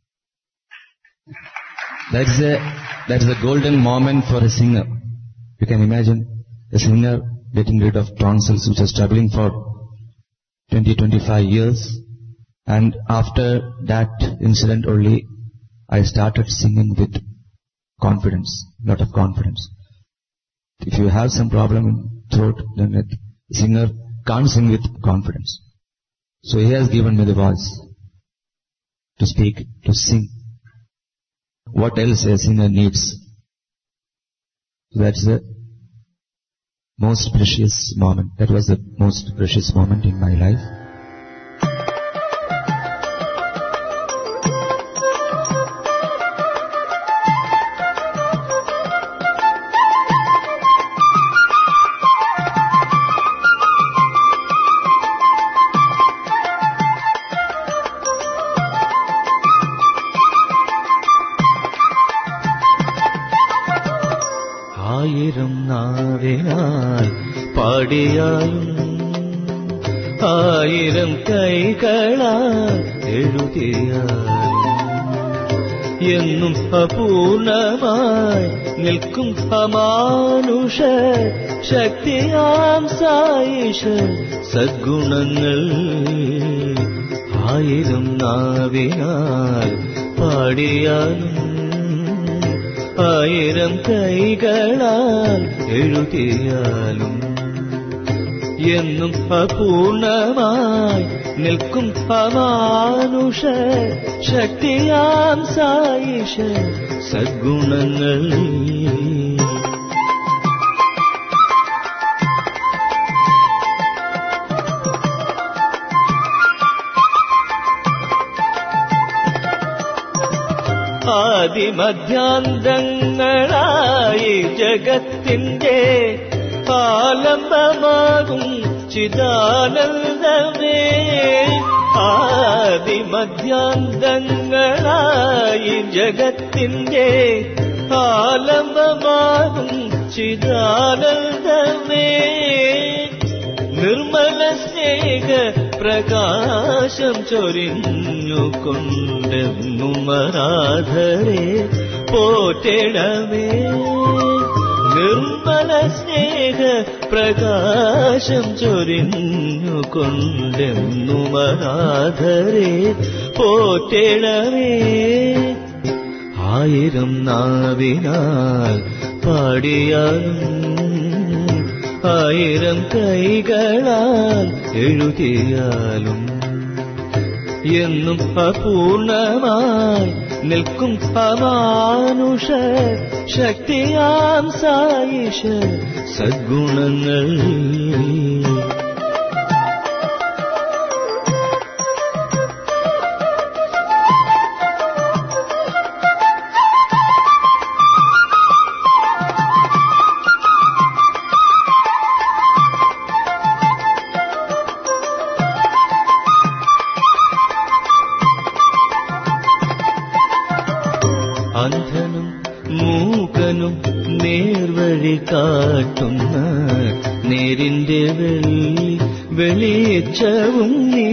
That's a golden moment for a singer. You can imagine a singer getting rid of tonsils which was troubling for 20-25 years. And after that incident only, I started singing with confidence, lot of confidence. If you have some problem in throat, then a singer can't sing with confidence. So he has given me the voice to speak, to sing. What else a singer needs? So that's the most precious moment. That was the most precious moment in my life.
നാവിനാൽ പാടിയാലും 1000 കൈകളാൽ എഴുതിയാലും എന്നും അപൂർണമായി നിൽക്കും അമാനുഷ ശക്തിയാം സായിഷ സദ്ഗുണങ്ങൾ 1000 നാവിനാൽ പാടിയാലും 1000 കൈകളാൽ എഴുതിയാലും എന്നും അപൂർണമായി നിൽക്കും അമാനുഷ ശക്തിയാം സായിഷ സദ്ഗുണങ്ങൾ ആദിമധ്യാന്തങ്ങളായി ജഗത്തിന്റെ ആലംബമാകും ചിദാനന്ദമേ ആദിമധ്യാന്തങ്ങളായി ജഗത്തിന്റെ ആലംബമാകും ചിദാനന്ദമേ നിർമ്മല സ്നേഹ പ്രകാശം ചൊരിഞ്ഞുകൊണ്ടെന്നും ആരാധരെ പോറ്റണമേ നിർമ്മല സ്നേഹ പ്രകാശം ചൊരിഞ്ഞുകൊണ്ടെന്നും ആരാധരെ പോറ്റണമേ 1000 നാവിനാൽ പാടിയാലും 1000 കൈകളാൽ എഴുതിയാലും എന്നും അപൂർണമായി നിൽക്കും അമാനുഷ ശക്തിയാം സായിഷ സദ്ഗുണങ്ങൾ അന്ധനും മൂകനും നേർവഴി കാട്ടുന്ന നേരിന്റെ വെളിച്ചവും നീ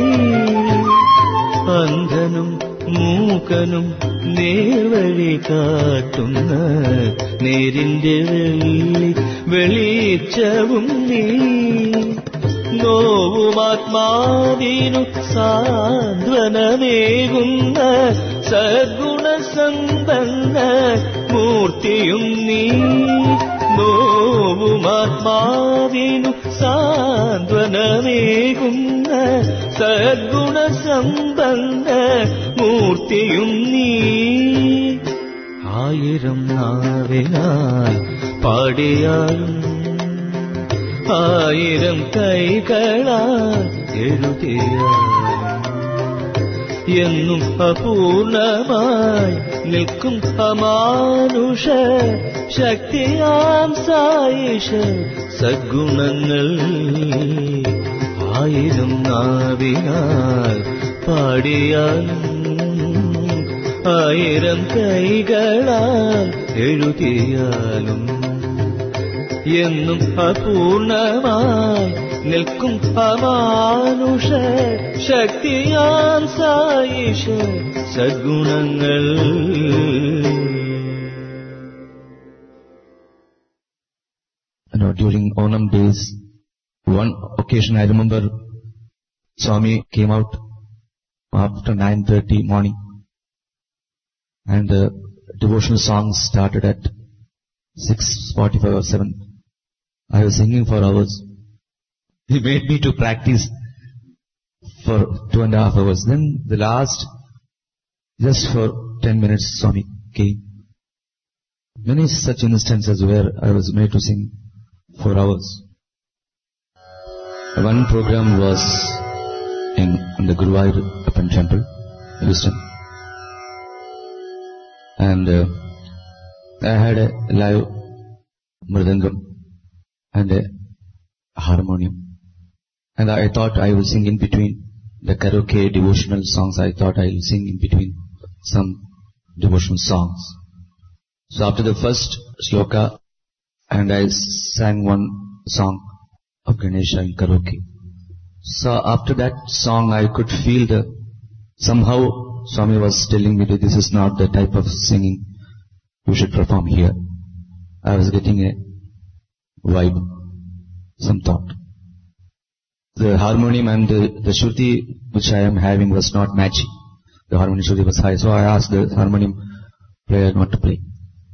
അന്ധനും മൂകനും നേർവഴി കാട്ടുന്ന നേരിന്റെ വെളിച്ചവും നീ നോവുമാത്മാവിനു സാന്ത്വനമേകുന്ന സദ്ഗുണ സമ്പന്ന മൂർത്തിയും നീ നോവുമാത്മാവിനു സാന്ത്വനമേകുന്ന സദ്ഗുണ സമ്പന്ന മൂർത്തിയും നീ 1000 നാവിനാൽ പാടിയാലും 1000 കൈകളാൽ എഴുതിയാലും എന്നും അപൂർണമായി നിൽക്കും അമാനുഷ ശക്തിയാം സായിഷ സദ്ഗുണങ്ങൾ 1000 നാവിനാൽ പാടിയാലും 1000 കൈകളാൽ എഴുതിയാലും എന്നും അപൂർണമായി നിൽക്കും അമാനുഷ ശക്തിയാം സായിഷ സദ്ഗുണങ്ങൾ
During Onam days, one occasion I remember Swami came out after 9:30 morning and the devotional songs started at 6:45 or 7. I was singing for hours. He made me to practice for 2.5 hours. Then the last, just for 10 minutes, Swami came. Many such instances where I was made to sing for hours. One program was in the Guruvayurappan temple, Houston. And I had a live mridangam and a harmonium. And I thought I will sing in between the karaoke devotional songs. I thought I will sing in between some devotional songs. So after the first shloka, and I sang one song of Ganesha in karaoke. So after that song I could feel somehow Swami was telling me that this is not the type of singing you should perform here. I was getting a vibe, some thought. The harmonium and the Shruti which I am having was not matching. The harmonium Shruti was high, so I asked the harmonium player not to play.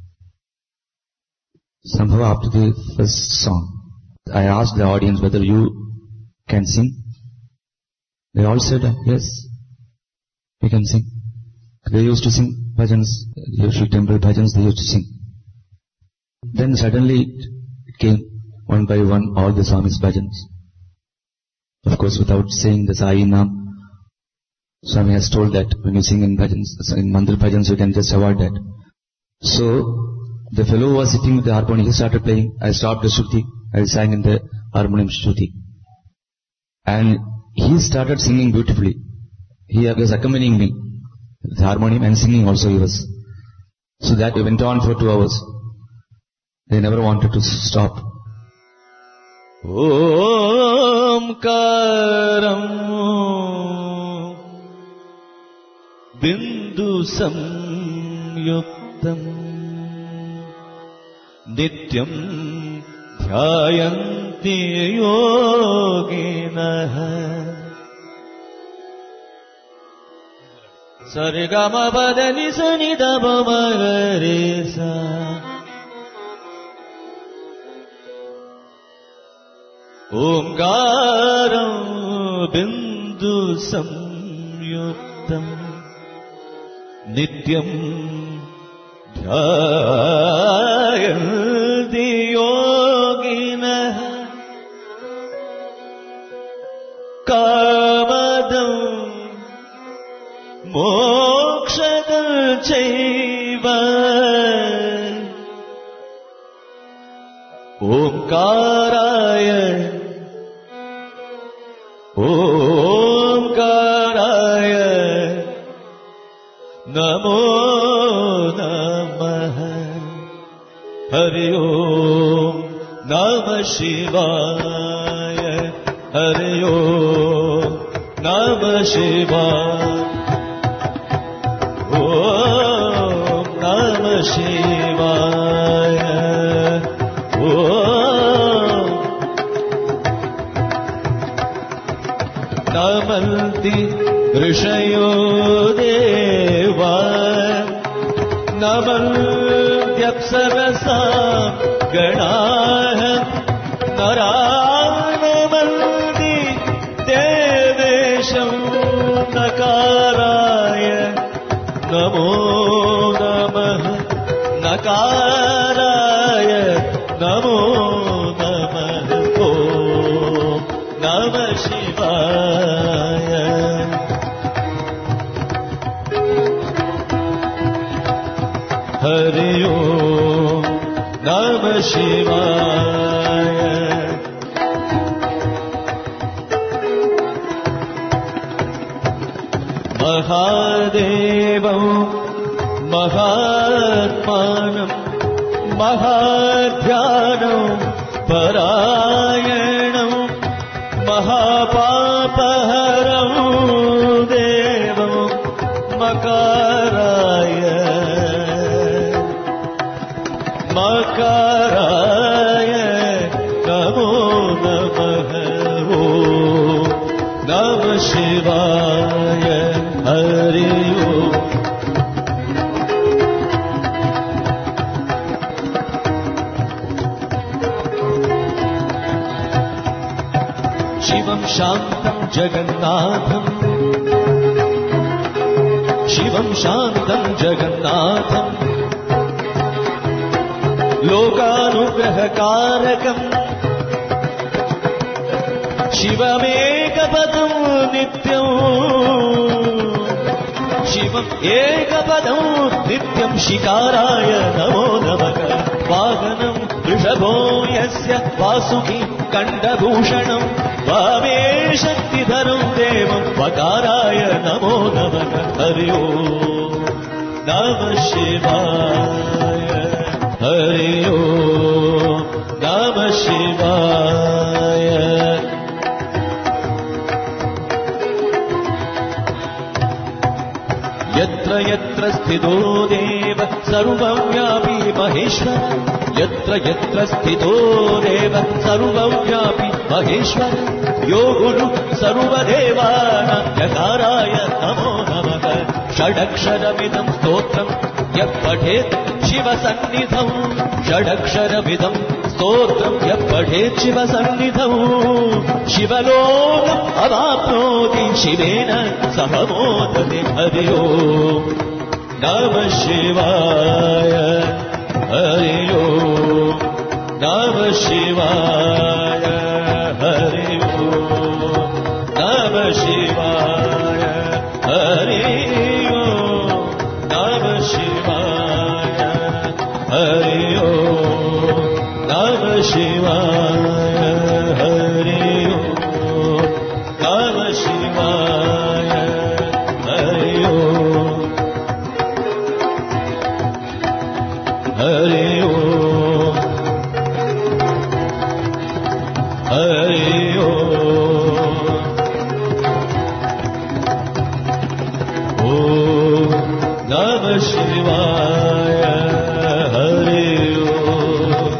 Somehow after the first song, I asked the audience whether you can sing. They all said, yes, we can sing. They used to sing bhajans, usually temple bhajans, they used to sing. Then suddenly it came one by one all the Swami's bhajans. Of course, without saying the Sai Nam, Swami has told that when you sing in bhajans, in mandir bhajans, you can just avoid that. So the fellow who was sitting with the harmonium, he started playing. I stopped the Shruti. I sang in the harmonium Shruti. And he started singing beautifully. He was accompanying me with the harmonium and singing also he was. So that went on for 2 hours. They never wanted to stop.
Omkaram Bindu Samyuktam Nityam Dhyayanti Yoginah Sarigama Padani Sanidama Marisa Omkaram Bindu Samyuktam Nityam Dhyayanti Yoginah Kamadam Mokshadam Chaiva Omkaraya Namo Namah Hari Om Namah Shivaya Hari Om Namah Shivaya Om Namah Shivaya Om Namanti Rishayo Deva Namantyapsarasa Ganah Naramanti Devesham Nakaraya Namo Namah Nakaraya Namo Namah Om Namah Shivaya Hari Om Namah Shivaya Mahadevam Mahatmanam Mahadhyanam Parayanam Mahapapaharam Devam Makaraya Makaraya Namo Namah Om Namah Shivaya Hari Om Shivam Shantam Jagannatham Shivam Shantam Jagannatham Lokanugrahakarakam Shivamekapadam Nityam Shivam Ekapadam Nityam Shikaraya Namo Namah Vahanam Rishabho Yasya Vasuki Kandabhushanam Vame Shaktidharam Devam Vakaraya Namo Namah Hari Om Namah Shivaya Hari Om Shivaya. Yatra yatra sthito deva sarvavyapi maheshwara. Yatra yatra sthito deva sarvavyapi maheshwara. Yo guru sarvadevana yakaraya namo namaha. Shadaksharamidam stotram yah padhet shiva sannidhau. Shadaksharamidam stotram yah padhet shiva sannidhau. Shivalokam avapnoti shivena sahamodati Hari Om. Namah Shivaya. Hari Om. Namah Shivaya. Hari Om. Namah Shivaya. Hari Om. Namah Shivaya. Hari Om. Namah Shivaya. Hari Om. Namah Shivaya. Hari Om. Hari Om. Hari Om. Om Namah Shivaya. Hari Om.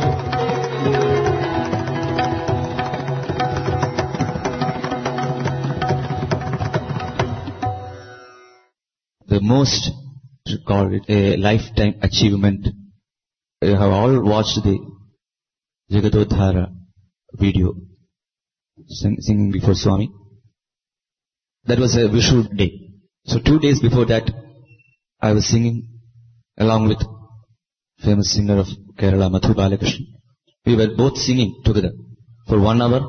The most, to call it a lifetime achievement. You have all watched the Jagadodhara video, singing before Swami. That was a Vishu day. So 2 days before that, I was singing along with famous singer of Kerala, Madhu Balakrishnan. We were both singing together for 1 hour,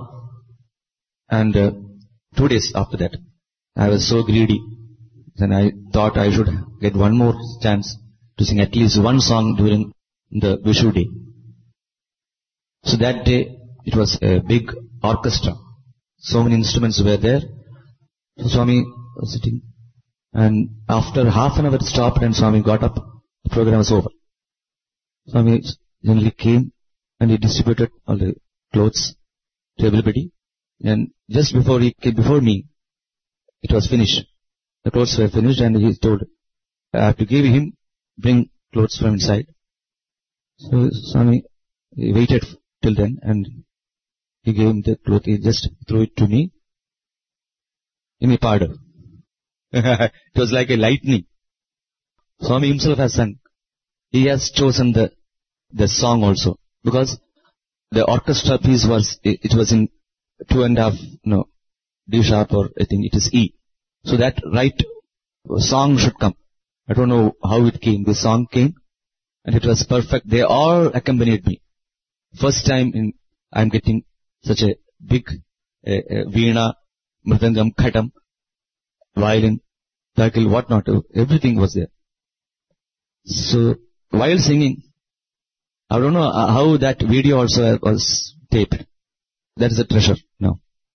and 2 days after that, I was so greedy. Then I thought I should get one more chance to sing at least one song during the Vishu day. So that day, it was a big orchestra. So many instruments were there. So Swami was sitting, and after half an hour it stopped and Swami got up. The program was over. Swami generally came and he distributed all the clothes to everybody. And just before he came before me, it was finished. The clothes were finished, and he told, I have to give him, bring clothes from inside. So Swami waited till then, and he gave him the cloth. He just threw it to me in a powder. It was like a lightning. Swami himself has sung. He has chosen the song also, because the orchestra piece was, it was in 2.5, D sharp, or I think it is E. So that right song should come. I don't know how it came. The song came, and it was perfect. They all accompanied me. First time I'm getting such a big veena, mridangam, khatam, violin, takil, whatnot. Everything was there. So while singing, I don't know how that video also was taped. That is a treasure now.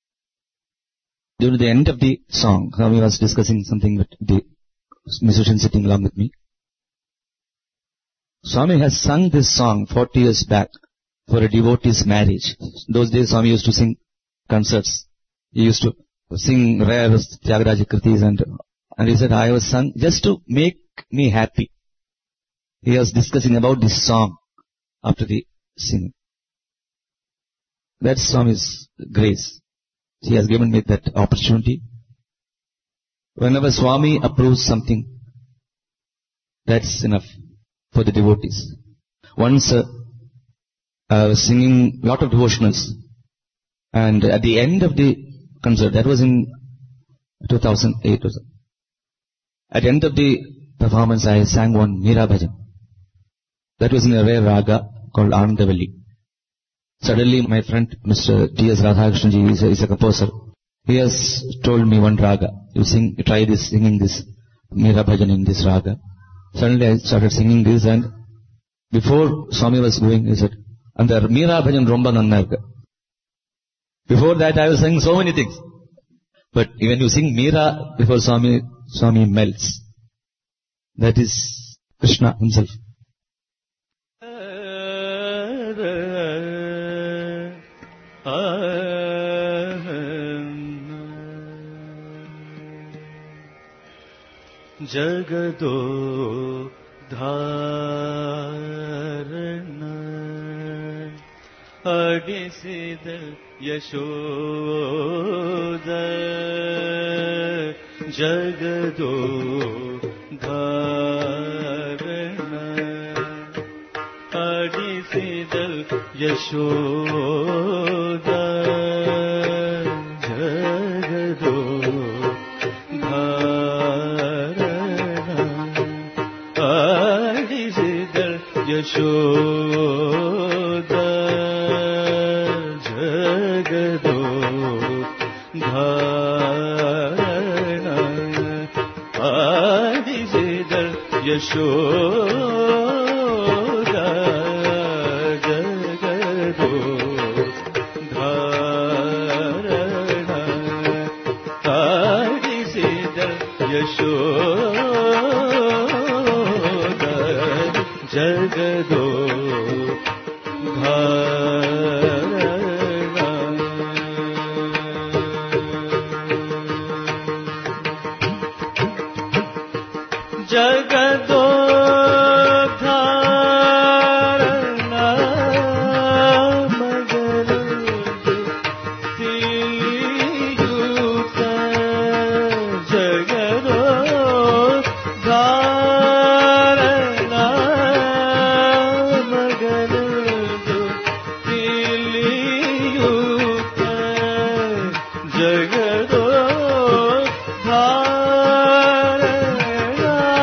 During the end of the song, Swami was discussing something with the musician sitting along with me. Swami has sung this song 40 years back for a devotee's marriage. Those days Swami used to sing concerts. He used to sing rare Tyagaraja Kritis, and he said, I was sung just to make me happy. He was discussing about this song after the singing. That's Swami's grace. He has given me that opportunity. Whenever Swami approves something, that's enough for the devotees. Once I was singing a lot of devotionals, and at the end of the concert, that was in 2008 or so, at the end of the performance I sang one Meera Bhajan. That was in a rare raga called Anandavalli. Suddenly my friend Mr. T.S. Radhakrishnan is a composer. He has told me one raga. You try this, singing this Meera Bhajan in this raga. Suddenly I started singing this, and before Swami was going, he said, and the Meera Bhajan romba nannarga. Before that I was saying so many things. But when you sing Meera before Swami melts. That is Krishna himself.
ಜಗದೋ ಧಾರಣ ಅಡಿಸಿದ ಯಶೋದ ಜಗದೋ ಧಾರಣ ಅಡಿಸಿದ ಯಶೋದ ಜಗದೋ ಯಶೋದ ಜಗದೋ ಧಾರಣ ಆಡಿಸಿದ ಯಶೋದ ಜಗದೋ ಧಾರಣ ಆಡಿಸಿದ ಯಶೋದ ಜಗದೋ ಧಾರಣ ಜಗದೋ ಧಾರಣ ಮಗಳು ತಿಳಿಯೂತ ಜಗದೋ ಧಾರಣ ಮಗಳದು ತಿಳಿಯೂತ ಜಗದೋ ಧಾರಣ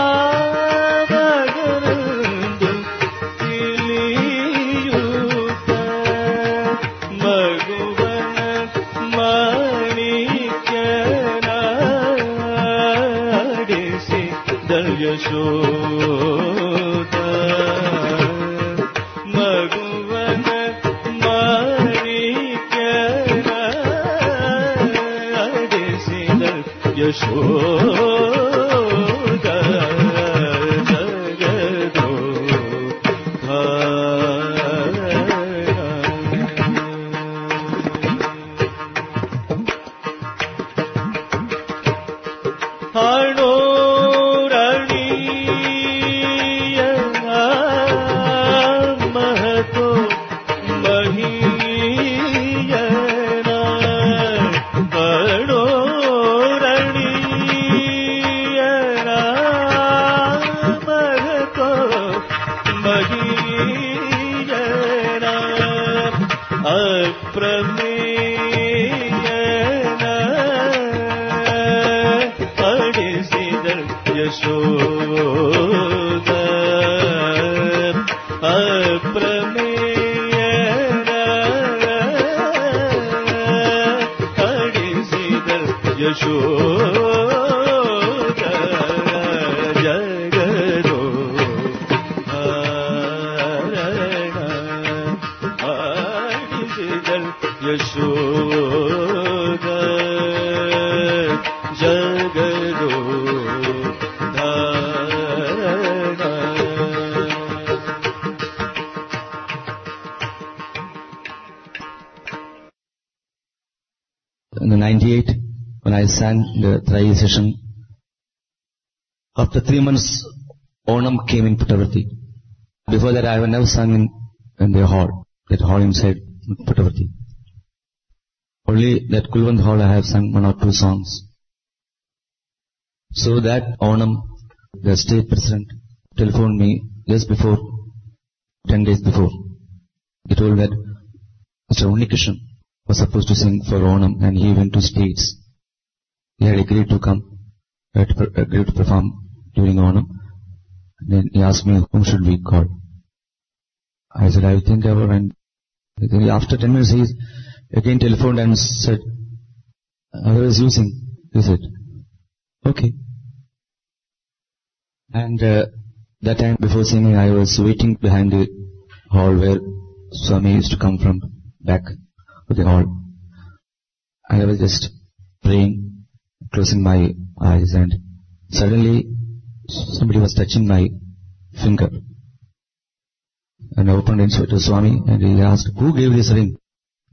ಮಗಳದು ತಿಳಿಯೂತ ಮಗುವನ ಮಾಣಿಕ್ಯನಾಡಿಸಿ ಯಶೋದ ಮಗುವನ ಮಾಣಿಕ್ಯನಾಡಿಸಿದ ಯಶೋದ ಜಗದೋ ಹಾಡೋ ಮಹತೋ ಮಹೀಯನ ಹಾಡೋ ರಣೀಯನ ಮಹತೋ ಮಹೀಯನ ಅಪ್ರಮೇಯನ ಪಡಿಸಿದ ಯಶೋದ ಅಪ್ರಮೇಯನ ಪಡಿಸಿದ ಯಶೋದ ಜಗದೋ ಧಾರಣ ಪಡಿಸಿದ ಯಶೋದ ಜಗದೋ ಧಾರಣ.
In the 98, when I sang the Trai session, after 3 months, Onam came in Puttaparthi. Before that, I have never sung in the hall, that hall inside Puttaparthi. Only that Kulwant hall I have sung 1 or 2 songs. So that Onam, the state president, telephoned me just before, 10 days before. He told that Mr. Unnikrishnan was supposed to sing for Onam and he went to States. He had agreed to come, agreed to perform during Onam. Then he asked me, whom should we call? I said, I will think about it. And after 10 minutes, he again telephoned and said, I was using. He said, okay. And that time before singing, I was waiting behind the hall where Swami used to come from back of the hall. I was just praying, closing my eyes, and suddenly somebody was touching my finger. And I opened and saw to Swami, and he asked, who gave this ring?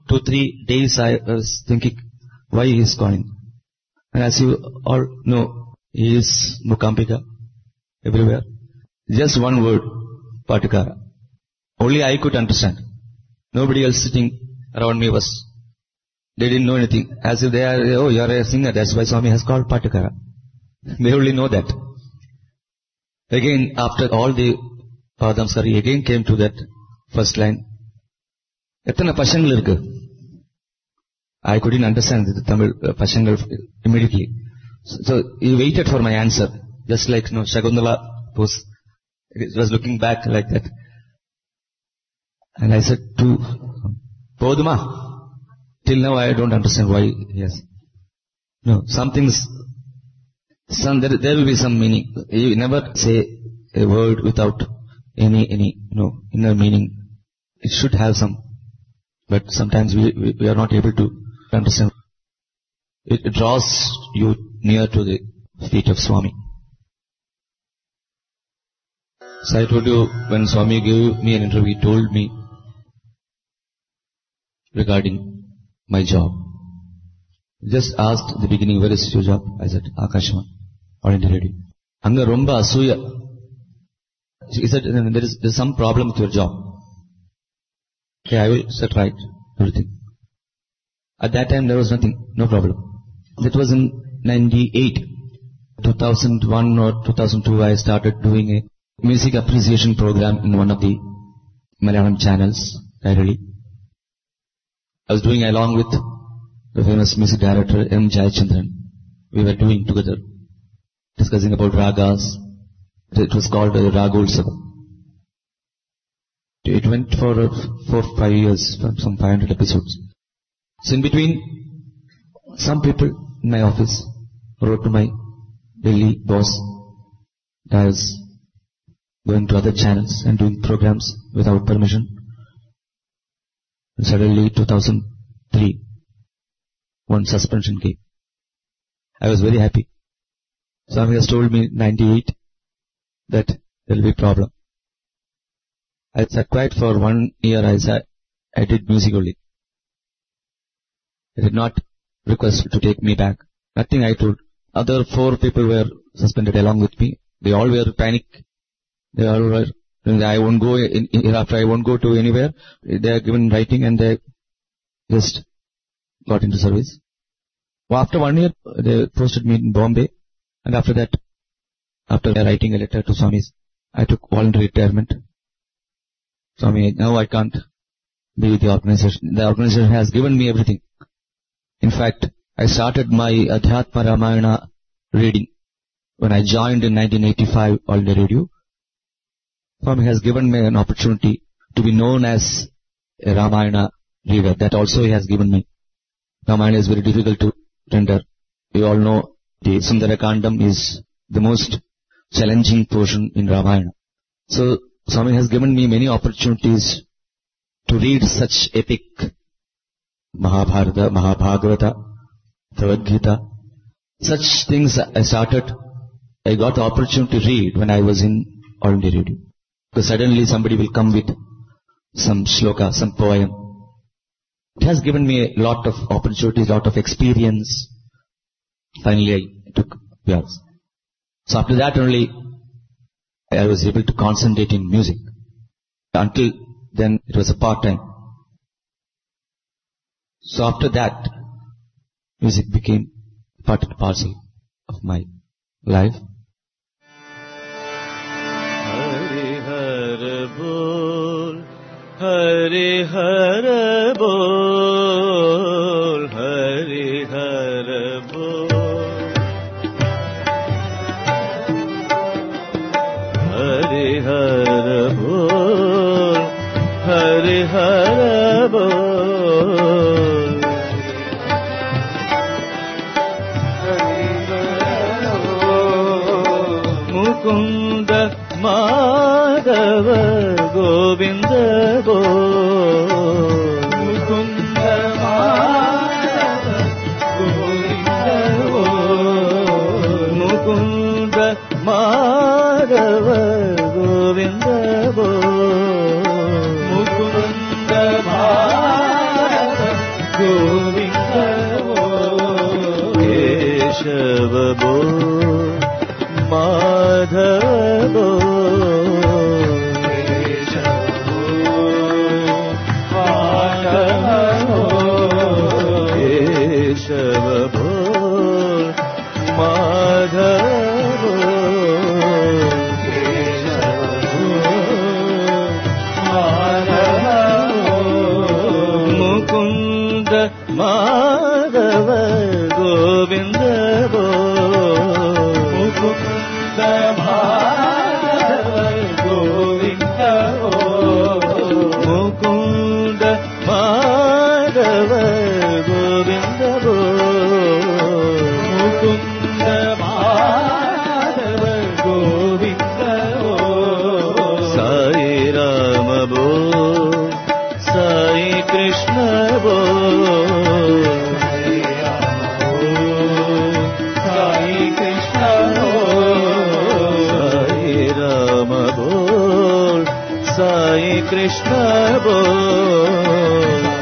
2-3 days I was thinking, why he is calling? And as you all know, he is Mukambika everywhere. Just one word, Patukara. Only I could understand. Nobody else sitting around me they didn't know anything. As if they are, oh, you are a singer, that's why Swami has called Patukara. They only know that. Again, after all the Padamskari, again came to that first line. Ettana pashangal irukku. I couldn't understand the Tamil pashangal immediately. So he waited for my answer. Just like Shagundala was looking back like that. And I said to Poduma, till now I don't understand why he has. No, there will be some meaning. You never say a word without any inner meaning. It should have some. But sometimes we are not able to understand. It draws you near to the feet of Swami. So I told you, when Swami gave me an interview, he told me regarding my job. Just asked at the beginning, where is your job? I said, Akashvani, All India Radio. Anga romba asuya. He said, there is some problem with your job. Okay, I will set right everything. At that time there was nothing, no problem. That was in 98. 2001 or 2002 I started doing a music appreciation program in one of the Malayalam channels, Kairali. I was doing along with the famous music director M. Jayachandran. We were doing together, discussing about ragas. It was called Ragolsava. It went for 4-5 years, some 500 episodes. So in between, some people in my office wrote to my Delhi boss that I was going to other channels and doing programs without permission. And suddenly, 2003, one suspension came. I was very happy. Swami has told me in 98 that there will be a problem. I sat quiet for 1 year. I did music only. I did not request to take me back. Nothing I told. Other 4 people were suspended along with me. They all were panic. They all were, I won't go, hereafter I won't go to anywhere. They are given writing and they just got into service. Well, after 1 year, they posted me in Bombay. And after that, after writing a letter to Swamis, I took voluntary retirement. Swami, now I can't be with the organization. The organization has given me everything. In fact, I started my Adhyatma Ramayana reading when I joined in 1985 All India Radio. Swami has given me an opportunity to be known as a Ramayana reader. That also he has given me. Ramayana is very difficult to render. You all know the Sundarakandam is the most challenging portion in Ramayana. So Swami has given me many opportunities to read such epic Mahabharata, Mahabhagavata, Bhagavad Gita. Such things I got the opportunity to read when I was in All India Radio. Because suddenly somebody will come with some shloka, some poem. It has given me a lot of opportunities, a lot of experience. Finally I took Vyas. So after that only I was able to concentrate in music. Until then it was a part-time. So after that, music became part and parcel of my life.
Hari Har Bol, Hari Har Bol, Hari Har Bol, Hari Har Bol, Hari Har Bol. Mukunda Madhava Govinda Bol, Mukunda Govind Keshav बोल माधव केशव बोल माधव मुकुंद माधव गोविंद मुकुंद माधव गोविंद मुकुंद माधव गोविंद मुकुंद माधव गोविंद साई राम बोल साई कृष्ण बोल साई कृष्ण बोल साई राम बोल साई कृष्ण बोल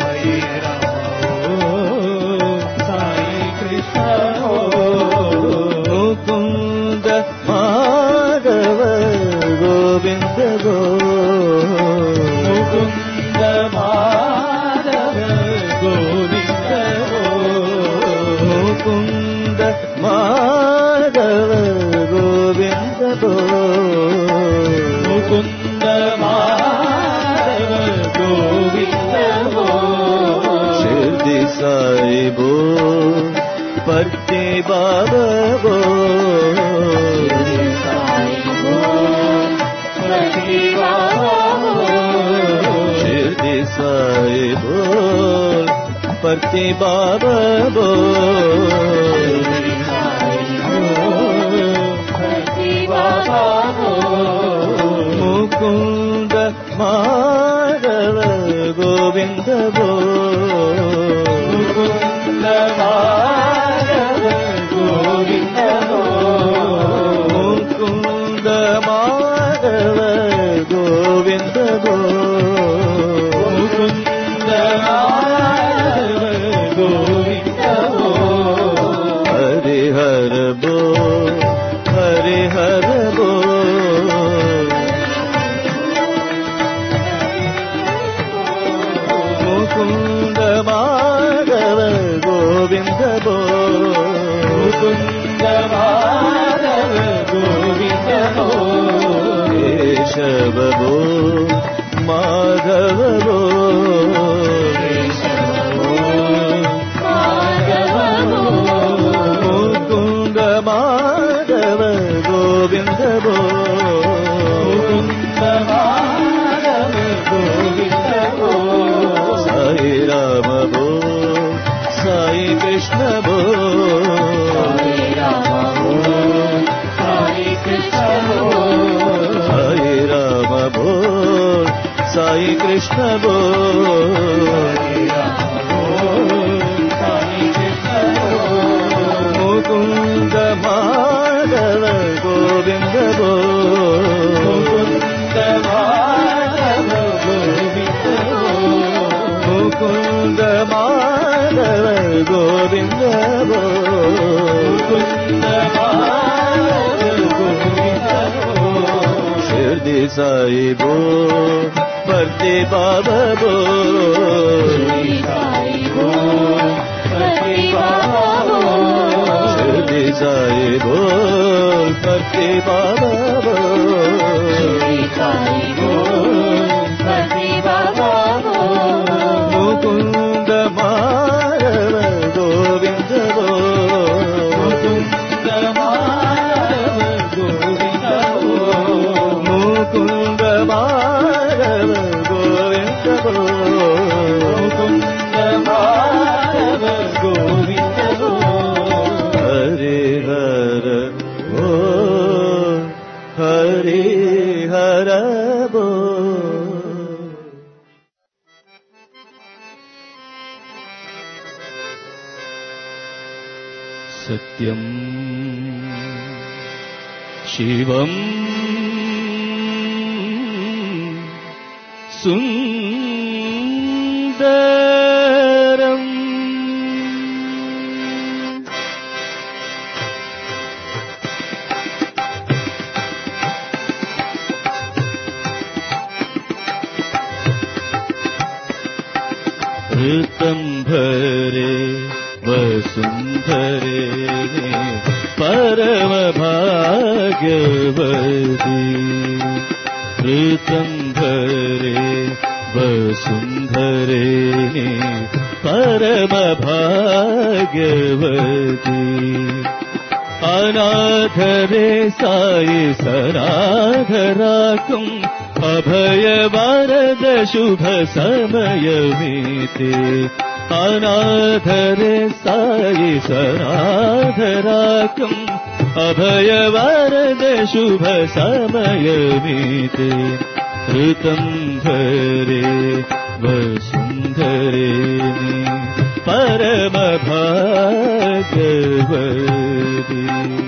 साई कृष्ण मुकुंद माधव गोविंद मुकुंद माधव गोविंद मुकुंद माधव गोविंद मुकुंद माधव गोविंद शिरडी साई बोल परते बाबा बोल शिरडी साई बोल परते बाबा बोल मुकुंद माधव गोविंद मुकुंद माधव गोविंद मुकुंद माधव गोविंद मुकुंद माधव गोविंद हरि हर बोल हरि हर बोल मुकुंद माधव गोविंद मुकुंद माधव गोविंद केशव बोल माधव बोल मुकुंद माधव गोविंद मुकुंद माधव गोविंद साई राम बोल साई कृष्ण बोल साई कृष्ण बोल साई राम बोल साई कृष्ण बोल मुकुंद माधव गोविंद मुकुंद माधव गोविंद मुकुंद माधव गोविंद मुकुंद माधव गोविंद शिरडी साई बोल परते बाबा बोल शिरडी साई बोल परते बाबा मुकुंद माधव गोविंद मुकुंद माधव गोविंद मुकुंद माधव गोविंद मुकुंद माधव गोविंद हरे हर बोल हरे हर बोल सत्यं शिवं सुन्दरम् वसुन्धरे परम भाग्यवती ऋतंभरे वसुन्धरे परम भाग्यवती अनाथरे साई सनाथराकुम् अभय वरद शुभ समयमिते अनाथरे साई सनाथराकुम् अभय वरद शुभ समयमिते ऋतंभरे वसुन्धरे परम भाग्यवती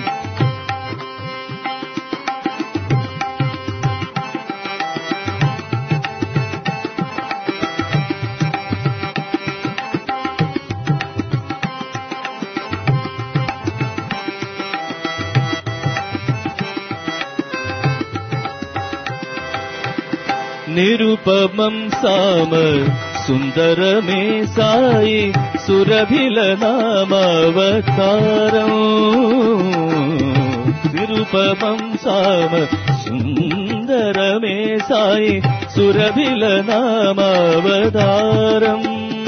निरुपमं साम सुन्दरमे साई सुरभिलनामावतारम् निरुपमं साम सुन्दरमे साई सुरभिलनामावतारम्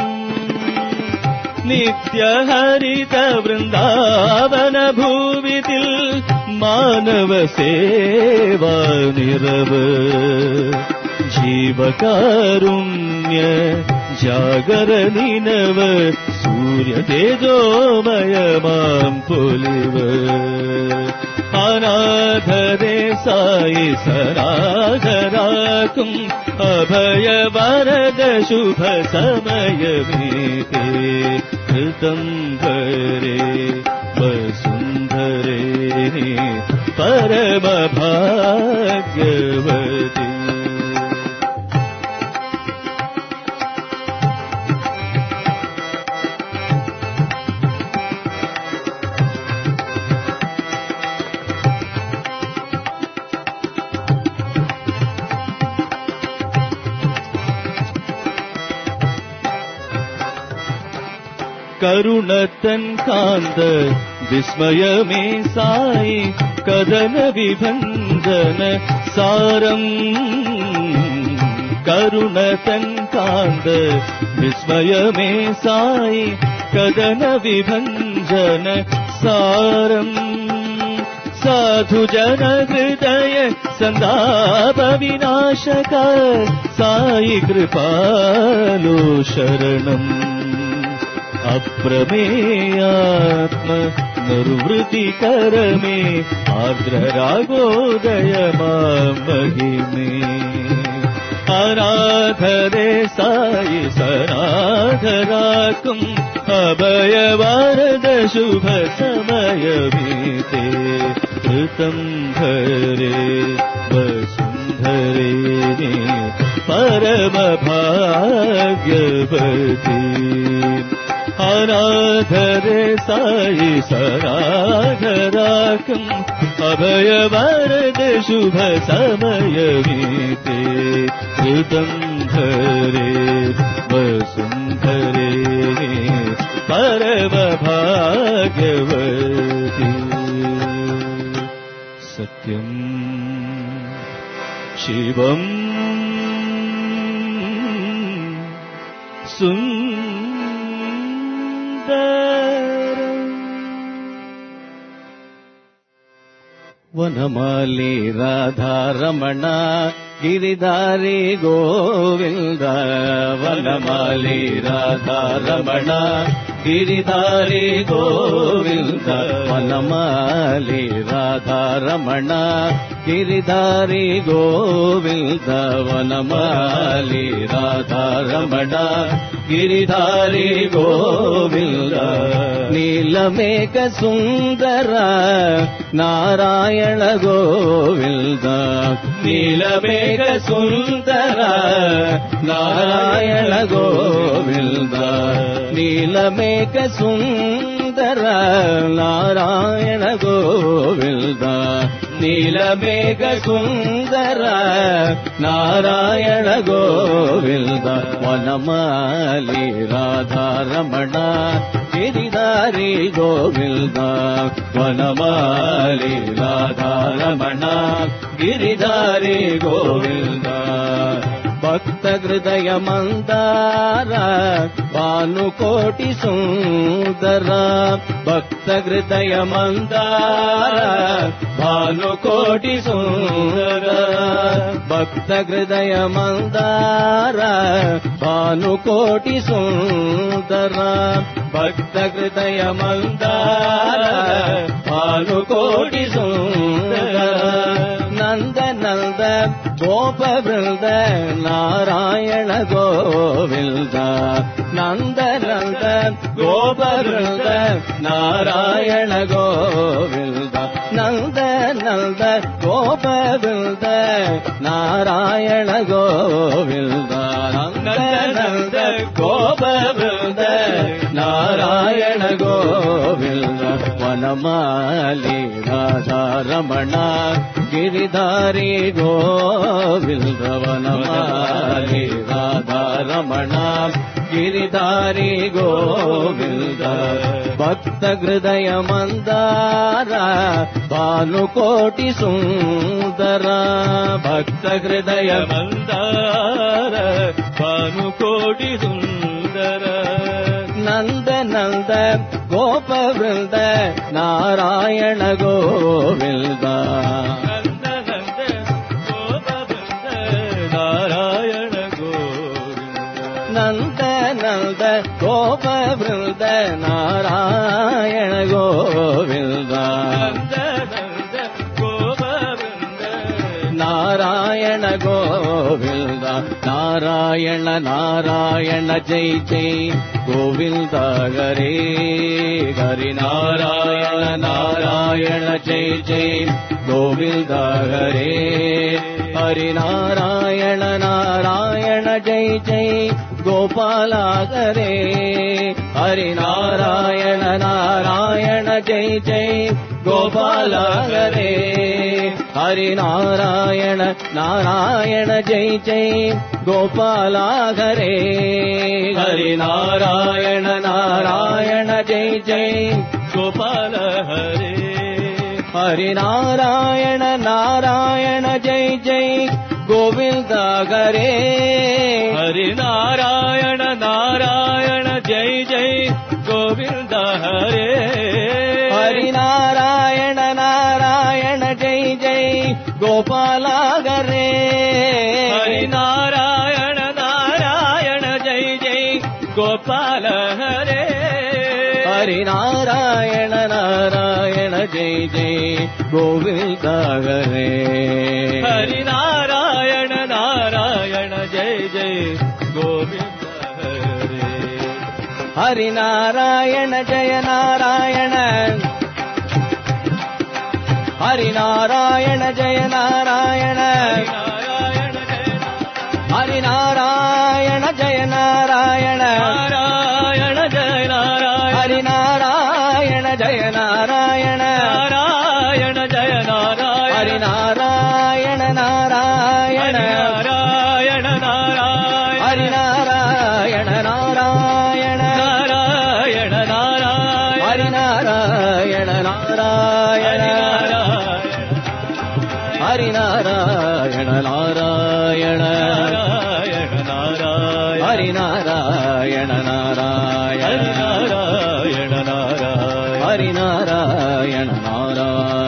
नित्यहरित वृन्दावन भूवितिल मानव सेवा निरव जीवकारुण्य जागरणिनव सूर्य तेजोमय मां पुलिव अनाथरे साई सनाथराकुम् अभय वरद शुभ समयमिते ऋतंभरे वसुन्धरे परम भाग्यवती करुणतन कांद विस्मय में साई कदन विभंजन सारम करुणतन कांद विस्मय में साई कदन विभंजन सारम साधु जन हृदय संताप विनाशक साई कृपालो शरणम अप्रमेयात्म निर्वृति कर में आर्द्र रागोदय महिमे अनाथरे साई सनाथराकुम् अभय वरद शुभ समयमिते ऋतंभरे वसुन्धरे परम भाग्यवती अनाथरे साई सनाथराकुम् अभय वरद शुभ समयमिते ऋतंभरे वसुन्धरे परम भाग्यवती सत्यम् शिवम्
वनमाली राधा रमण गिरिधारी गोविंद वनमाली राधा रमण गिरिधारी गोविंद वनमाली राधा रमण गिरिधारी गोविंद वनमाली राधा रमण गिरिधारी गोविंद नीलमेघ सुंदर नारायण गोविंद नीलमेघ सुंदर नारायण गोविंद नीलमेघ सुंदर नारायण गोविंद नीलमेघ सुंदर नारायण गोविंद वनमाली राधा रमण गिरिधारी ಗಿರಿಧಾರಿ ಗೋವಿಂದ ವನಮಾಲಿ ರಾಧಾರಮಣ ಗಿರಿಧಾರಿ ಗೋವಿಂದ ಭಕ್ತ ಹೃದಯ ಮಂದಾರ ಭಾನುಕೋಟಿ ಸುಂದರ ಭಕ್ತ ಹೃದಯ ಮಂದಾರ ಭಾನುಕೋಟಿ ಸುಂದರ ಭಕ್ತ ಹೃದಯ ಮಂದಾರ ಭಾನುಕೋಟಿ ಸುಂದರ ಭಕ್ತ ಹೃದಯ ಮಂದಾರ ಭಾನುಕೋಟಿ ಸುಂದರ ನಂದ ನಂದ ಗೋಪ ವೃಂದ ನಾರಾಯಣ ಗೋವಿಂದ ನಂದ ನಂದ ಗೋಪ ವೃಂದ ನಾರಾಯಣ ಗೋವಿಂದ ನಂದ ನಂದ ಗೋಪ ವೃಂದ ನಾರಾಯಣ ಗೋವಿಂದ ನಂದ ನಂದ ಗೋಪ ವೃಂದ ನಾರಾಯಣ ಗೋವಿಂದ ವನಮಾಲಿ ರಾಧಾರಮಣ ಗಿರಿಧಾರಿ ಗೋವಿಂದ ವನಮಾಲಿ ರಾಧಾರಮಣ ಗಿರಿಧಾರಿ ಗೋವಿಂದ ಭಕ್ತ ಹೃದಯ ಮಂದಾರ ಭಾನುಕೋಟಿ ಸುಂದರ ಭಕ್ತ ಹೃದಯ ಮಂದಾರ ಭಾನುಕೋಟಿ ಸುಂದರ ನಂದ ನಂದ ಗೋಪ ವೃಂದ ನಾರಾಯಣ ಗೋವಿಂದ ನಂದ ನಂದ ಗೋಪ ವೃಂದ ನಾರಾಯಣ ಗೋವಿಂದ ನಂದ ನಂದ ಗೋಪ ವೃಂದ ನಾರಾಯಣ ಗೋವಿಂದ ನಂದ ನಂದ ಗೋಪ ವೃಂದ ನಾರಾಯಣ ಗೋವಿಂದ ನಾರಾಯಣ ನಾರಾಯಣ ಜೈ ಜೈ ಗೋವಿಂದ ಹರೇ ಹರಿ ನಾರಾಯಣ ನಾರಾಯಣ ಜೈ ಜೈ ಗೋವಿಂದ ಹರೇ ಹರಿ ನಾರಾಯಣ ನಾರಾಯಣ ಜೈ ಜೈ ಗೋಪಾಲ ಹರೇ ಹರಿ ನಾರಾಯಣ ನಾರಾಯಣ ಜೈ ಜೈ ಗೋಪಾಲ ಹರೇ ಹರಿ ನಾರಾಯಣ ನಾರಾಯಣ ಜೈ ಜೈ ಗೋಪಾಲ ಹರೇ ಹರಿ ನಾರಾಯಣ ನಾರಾಯಣ ಜೈ ಜೈ ಗೋಪಾಲ ಹರೇ ಹರಿ ನಾರಾಯಣ ನಾರಾಯಣ ಜೈ ಜೈ ಗೋವಿಂದ ಹರೇ ಹರಿ ನಾರಾಯಣ ನಾರಾಯಣ ಜೈ ಜೈ ಗೋವಿಂದ ಹರೇ ಹರಿ ನಾರಾಯಣ ನಾರಾಯಣ ಜೈ ಜೈ ಗೋಪಾಲ ಹರೇ ಹರಿ ನಾರಾಯಣ ನಾರಾಯಣ ಜೈ ಜೈ ಗೋಪಾಲ ಹರೇ ಹರಿ ನಾರಾಯಣ ನಾರಾಯಣ ಜೈ ಜೈ ಗೋವಿಂದ ಹರೇ ಹರಿ ನಾರಾಯಣ ನಾರಾಯಣ ಜೈ ಜೈ ಗೋವಿಂದ ಹರೇ ಹರಿ ನಾರಾಯಣ ಜಯ ನಾರಾಯಣ ಹರಿ ನಾರಾಯಣ ಜಯ ನಾರಾಯಣ ಹರಿ ನಾರಾಯಣ ಜಯ ನಾರಾಯಣ ನಾರಾಯಣ ಜಯ ನಾರಾಯಣ ಹರಿ ನಾರಾಯಣ ಜಯ ನಾರಾಯಣ ನಾರಾಯಣ ಜಯ ನಾರಾಯಣ ಹರಿ ನಾರಾಯಣ ನಾರಾಯಣ ನಾರಾಯಣ ನಾರಾಯಣ ಹರಿ ನಾರಾಯಣ ನಾರಾಯಣ ನಾರಾಯಣ ನಾರಾಯಣ ಹರಿ ನಾರಾಯಣ ನಾರಾಯಣ ಹರಿ ನಾರಾಯಣ ನಾರಾಯಣ ನಾರಾಯಣ ನಾರಾಯಣ ಹರಿ ನಾರಾಯಣ ನಾರಾಯಣ ನಾರಾಯಣ ನಾರಾಯಣ ಹರಿ ನಾರಾಯಣ ನಾರಾಯಣ